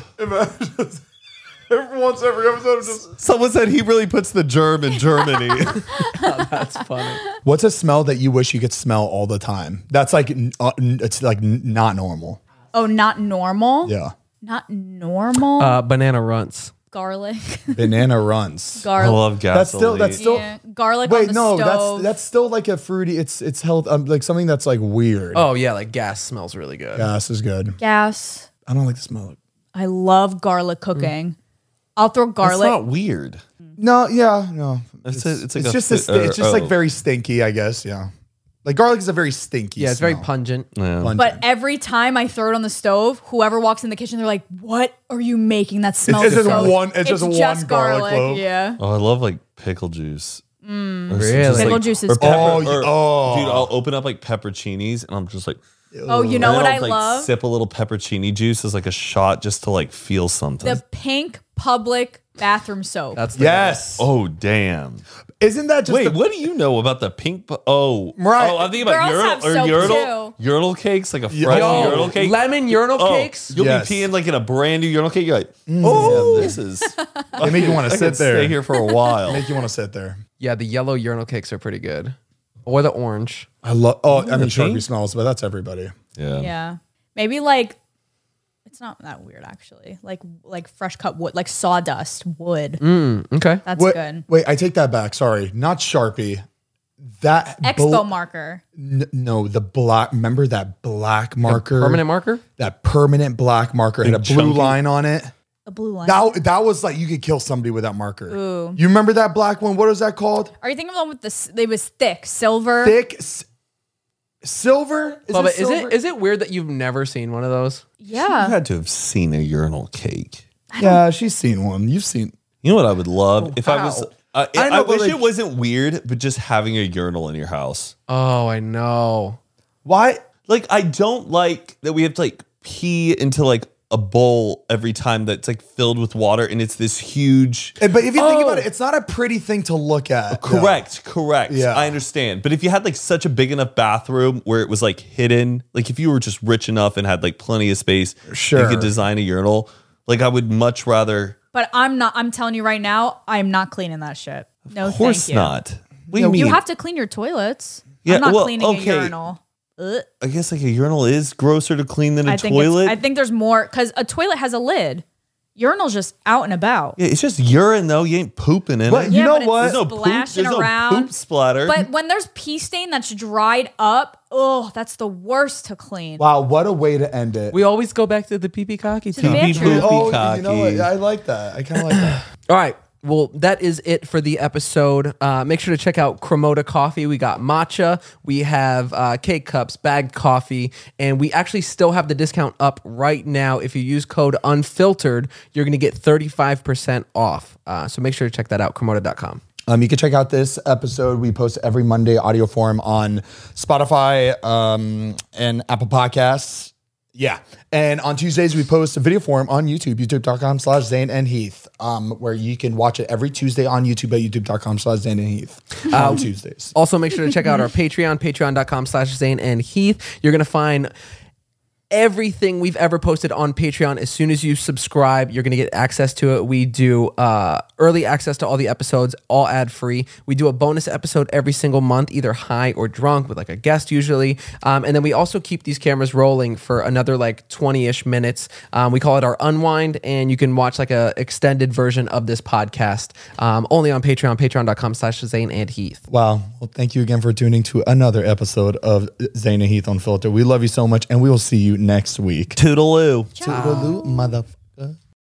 Every episode just Someone said he really puts the germ in Germany. That's funny. What's a smell that you wish you could smell all the time? That's like it's like not normal. Oh, not normal. Yeah. Not normal. Banana runts. Garlic. Banana runs. I Garlic. love gasoline. That's still Yeah. Garlic. on Wait, the no, stove. that's still like a fruity. It's health like something that's like weird. Oh yeah, like gas smells really good. Gas is good. gas. I don't like the smell of. I love garlic cooking. I'll throw That's garlic. not weird. No, yeah, no. It's like It's a just fi- like very stinky, I guess. Yeah, like garlic is a very stinky. Yeah, it's very smell. pungent. Yeah. Pungent. But every time I throw it on the stove, whoever walks in the kitchen, they're like, "What are you making? That smells It's just so." one. It's just one garlic clove. Yeah. Oh, I love like pickle juice. Really? Pickle juice is or pepper, Oh, or- oh. dude, I'll open up like pepperoncinis and I'm just like, Oh, you know and what then I I'll, like, love? Sip a little peppercini juice as like a shot just to like feel something. The pink public bathroom soap. That's the Yes. Oh damn! Isn't that just Wait, the- what do you know about the pink? Oh, Right. Oh, I'm thinking about Girls have urinal or soap, urinal, urinal cakes, like a fresh Yo, urinal cake. lemon urinal Oh, cakes. You'll Yes. be peeing like in a brand new urinal cake. You're like, oh, this is. They make you want I to could sit there. stay here for a while. Make you want to sit there. Yeah, the yellow urinal cakes are pretty good. Or the orange. I love. Oh, I mean, the Sharpie pink? smells, but that's everybody. Yeah. Yeah. Maybe like it's not that weird actually. Like fresh cut wood, like sawdust wood. Okay. That's Wait, good. wait, I take that back. Sorry, not Sharpie. that Expo marker. No, the black. Remember that black marker? Permanent marker? That permanent black marker had a blue chunky. line on it. A blue line. That was like you could kill somebody with that marker. Ooh. You remember that black one? What was that called? Are you thinking of the one with the? It was thick, silver. Thick silver. Bubba, silver? is it weird that you've never seen one of those? You Yeah. had to have seen a urinal cake. Yeah, she's seen one. You've seen. You know what I would love if I was. I I know, but wish like- it wasn't weird, but just having a urinal in your house. Oh, I know. Why? Like, I don't like that we have to like pee into like a bowl every time that's like filled with water, and it's this huge. But if you think about it, it's not a pretty thing to look at. Correct. Yeah. I understand. But if you had like such a big enough bathroom where it was like hidden, like if you were just rich enough and had like plenty of space, Sure. you could design a urinal. Like, I would much rather. But I'm not. I'm telling you right now, I'm not cleaning that shit. No, Of course thank you. not. What do you mean? You have to clean your toilets. Yeah, I'm not well, cleaning okay. a urinal. Ugh. I guess like a urinal is grosser to clean than a I think toilet. I think there's more because a toilet has a lid. Urinal's just out and about. Yeah, it's just urine though. You ain't pooping in But it. you know but it's what? There's no poop. splashing There's no around. poop splatter. But when there's pee stain that's dried up, oh, that's the worst to clean. Wow, what a way to end it. We always go back to the pee cocky the team. bathroom. poopy you know what? cocky. I like that. I kind of like that. All right. Well, that is it for the episode. Make sure to check out Cremota Coffee. We got matcha, we have cake cups, bagged coffee, and we actually still have the discount up right now. If you use code UNFILTERED, you're going to get 35% off. So make sure to check that out, cremota.com. You can check out this episode. We post every Monday audio form on Spotify and Apple Podcasts. Yeah. And on Tuesdays, we post a video form on YouTube, youtube.com/Zane and Heath, where you can watch it every Tuesday on YouTube at youtube.com/Zane and Heath on Tuesdays. Also, make sure to check out our Patreon, patreon.com/Zane and Heath. You're going to find everything we've ever posted on Patreon. As soon as you subscribe, you're going to get access to it. We do early access to all the episodes, all ad free. We do a bonus episode every single month, either high or drunk with like a guest usually. And then we also keep these cameras rolling for another like 20-ish minutes. We call it our unwind, and you can watch like a extended version of this podcast only on Patreon, patreon.com/Zane and Heath. Wow. Well, thank you again for tuning to another episode of Zane and Heath Unfiltered. We love you so much, and we will see you next week. Toodaloo. Toodaloo, motherfucker.